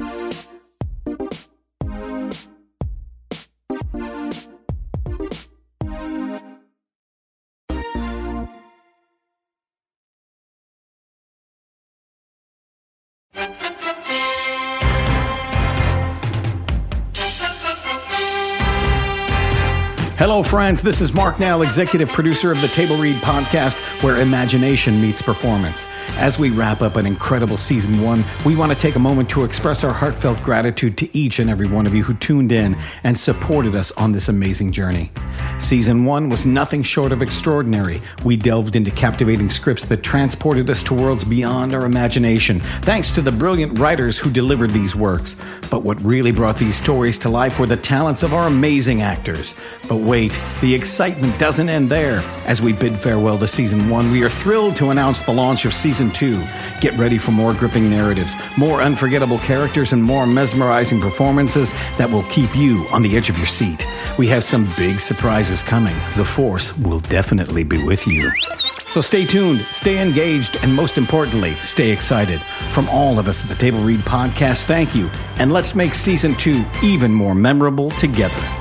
Hello, friends. This is Mark Nell, executive producer of the Table Read podcast, where imagination meets performance. As we wrap up an incredible season one, we want to take a moment to express our heartfelt gratitude to each and every one of you who tuned in and supported us on this amazing journey. Season one was nothing short of extraordinary. We delved into captivating scripts that transported us to worlds beyond our imagination, thanks to the brilliant writers who delivered these works. But what really brought these stories to life were the talents of our amazing actors. But wait, the excitement doesn't end there. As we bid farewell to season one, we are thrilled to announce the launch of season two. Get ready for more gripping narratives, more unforgettable characters, and more mesmerizing performances that will keep you on the edge of your seat. We have some big surprises coming. The Force will definitely be with you. So stay tuned, stay engaged, and most importantly, stay excited. From all of us at the Table Read podcast, thank you, and let's make season two even more memorable together.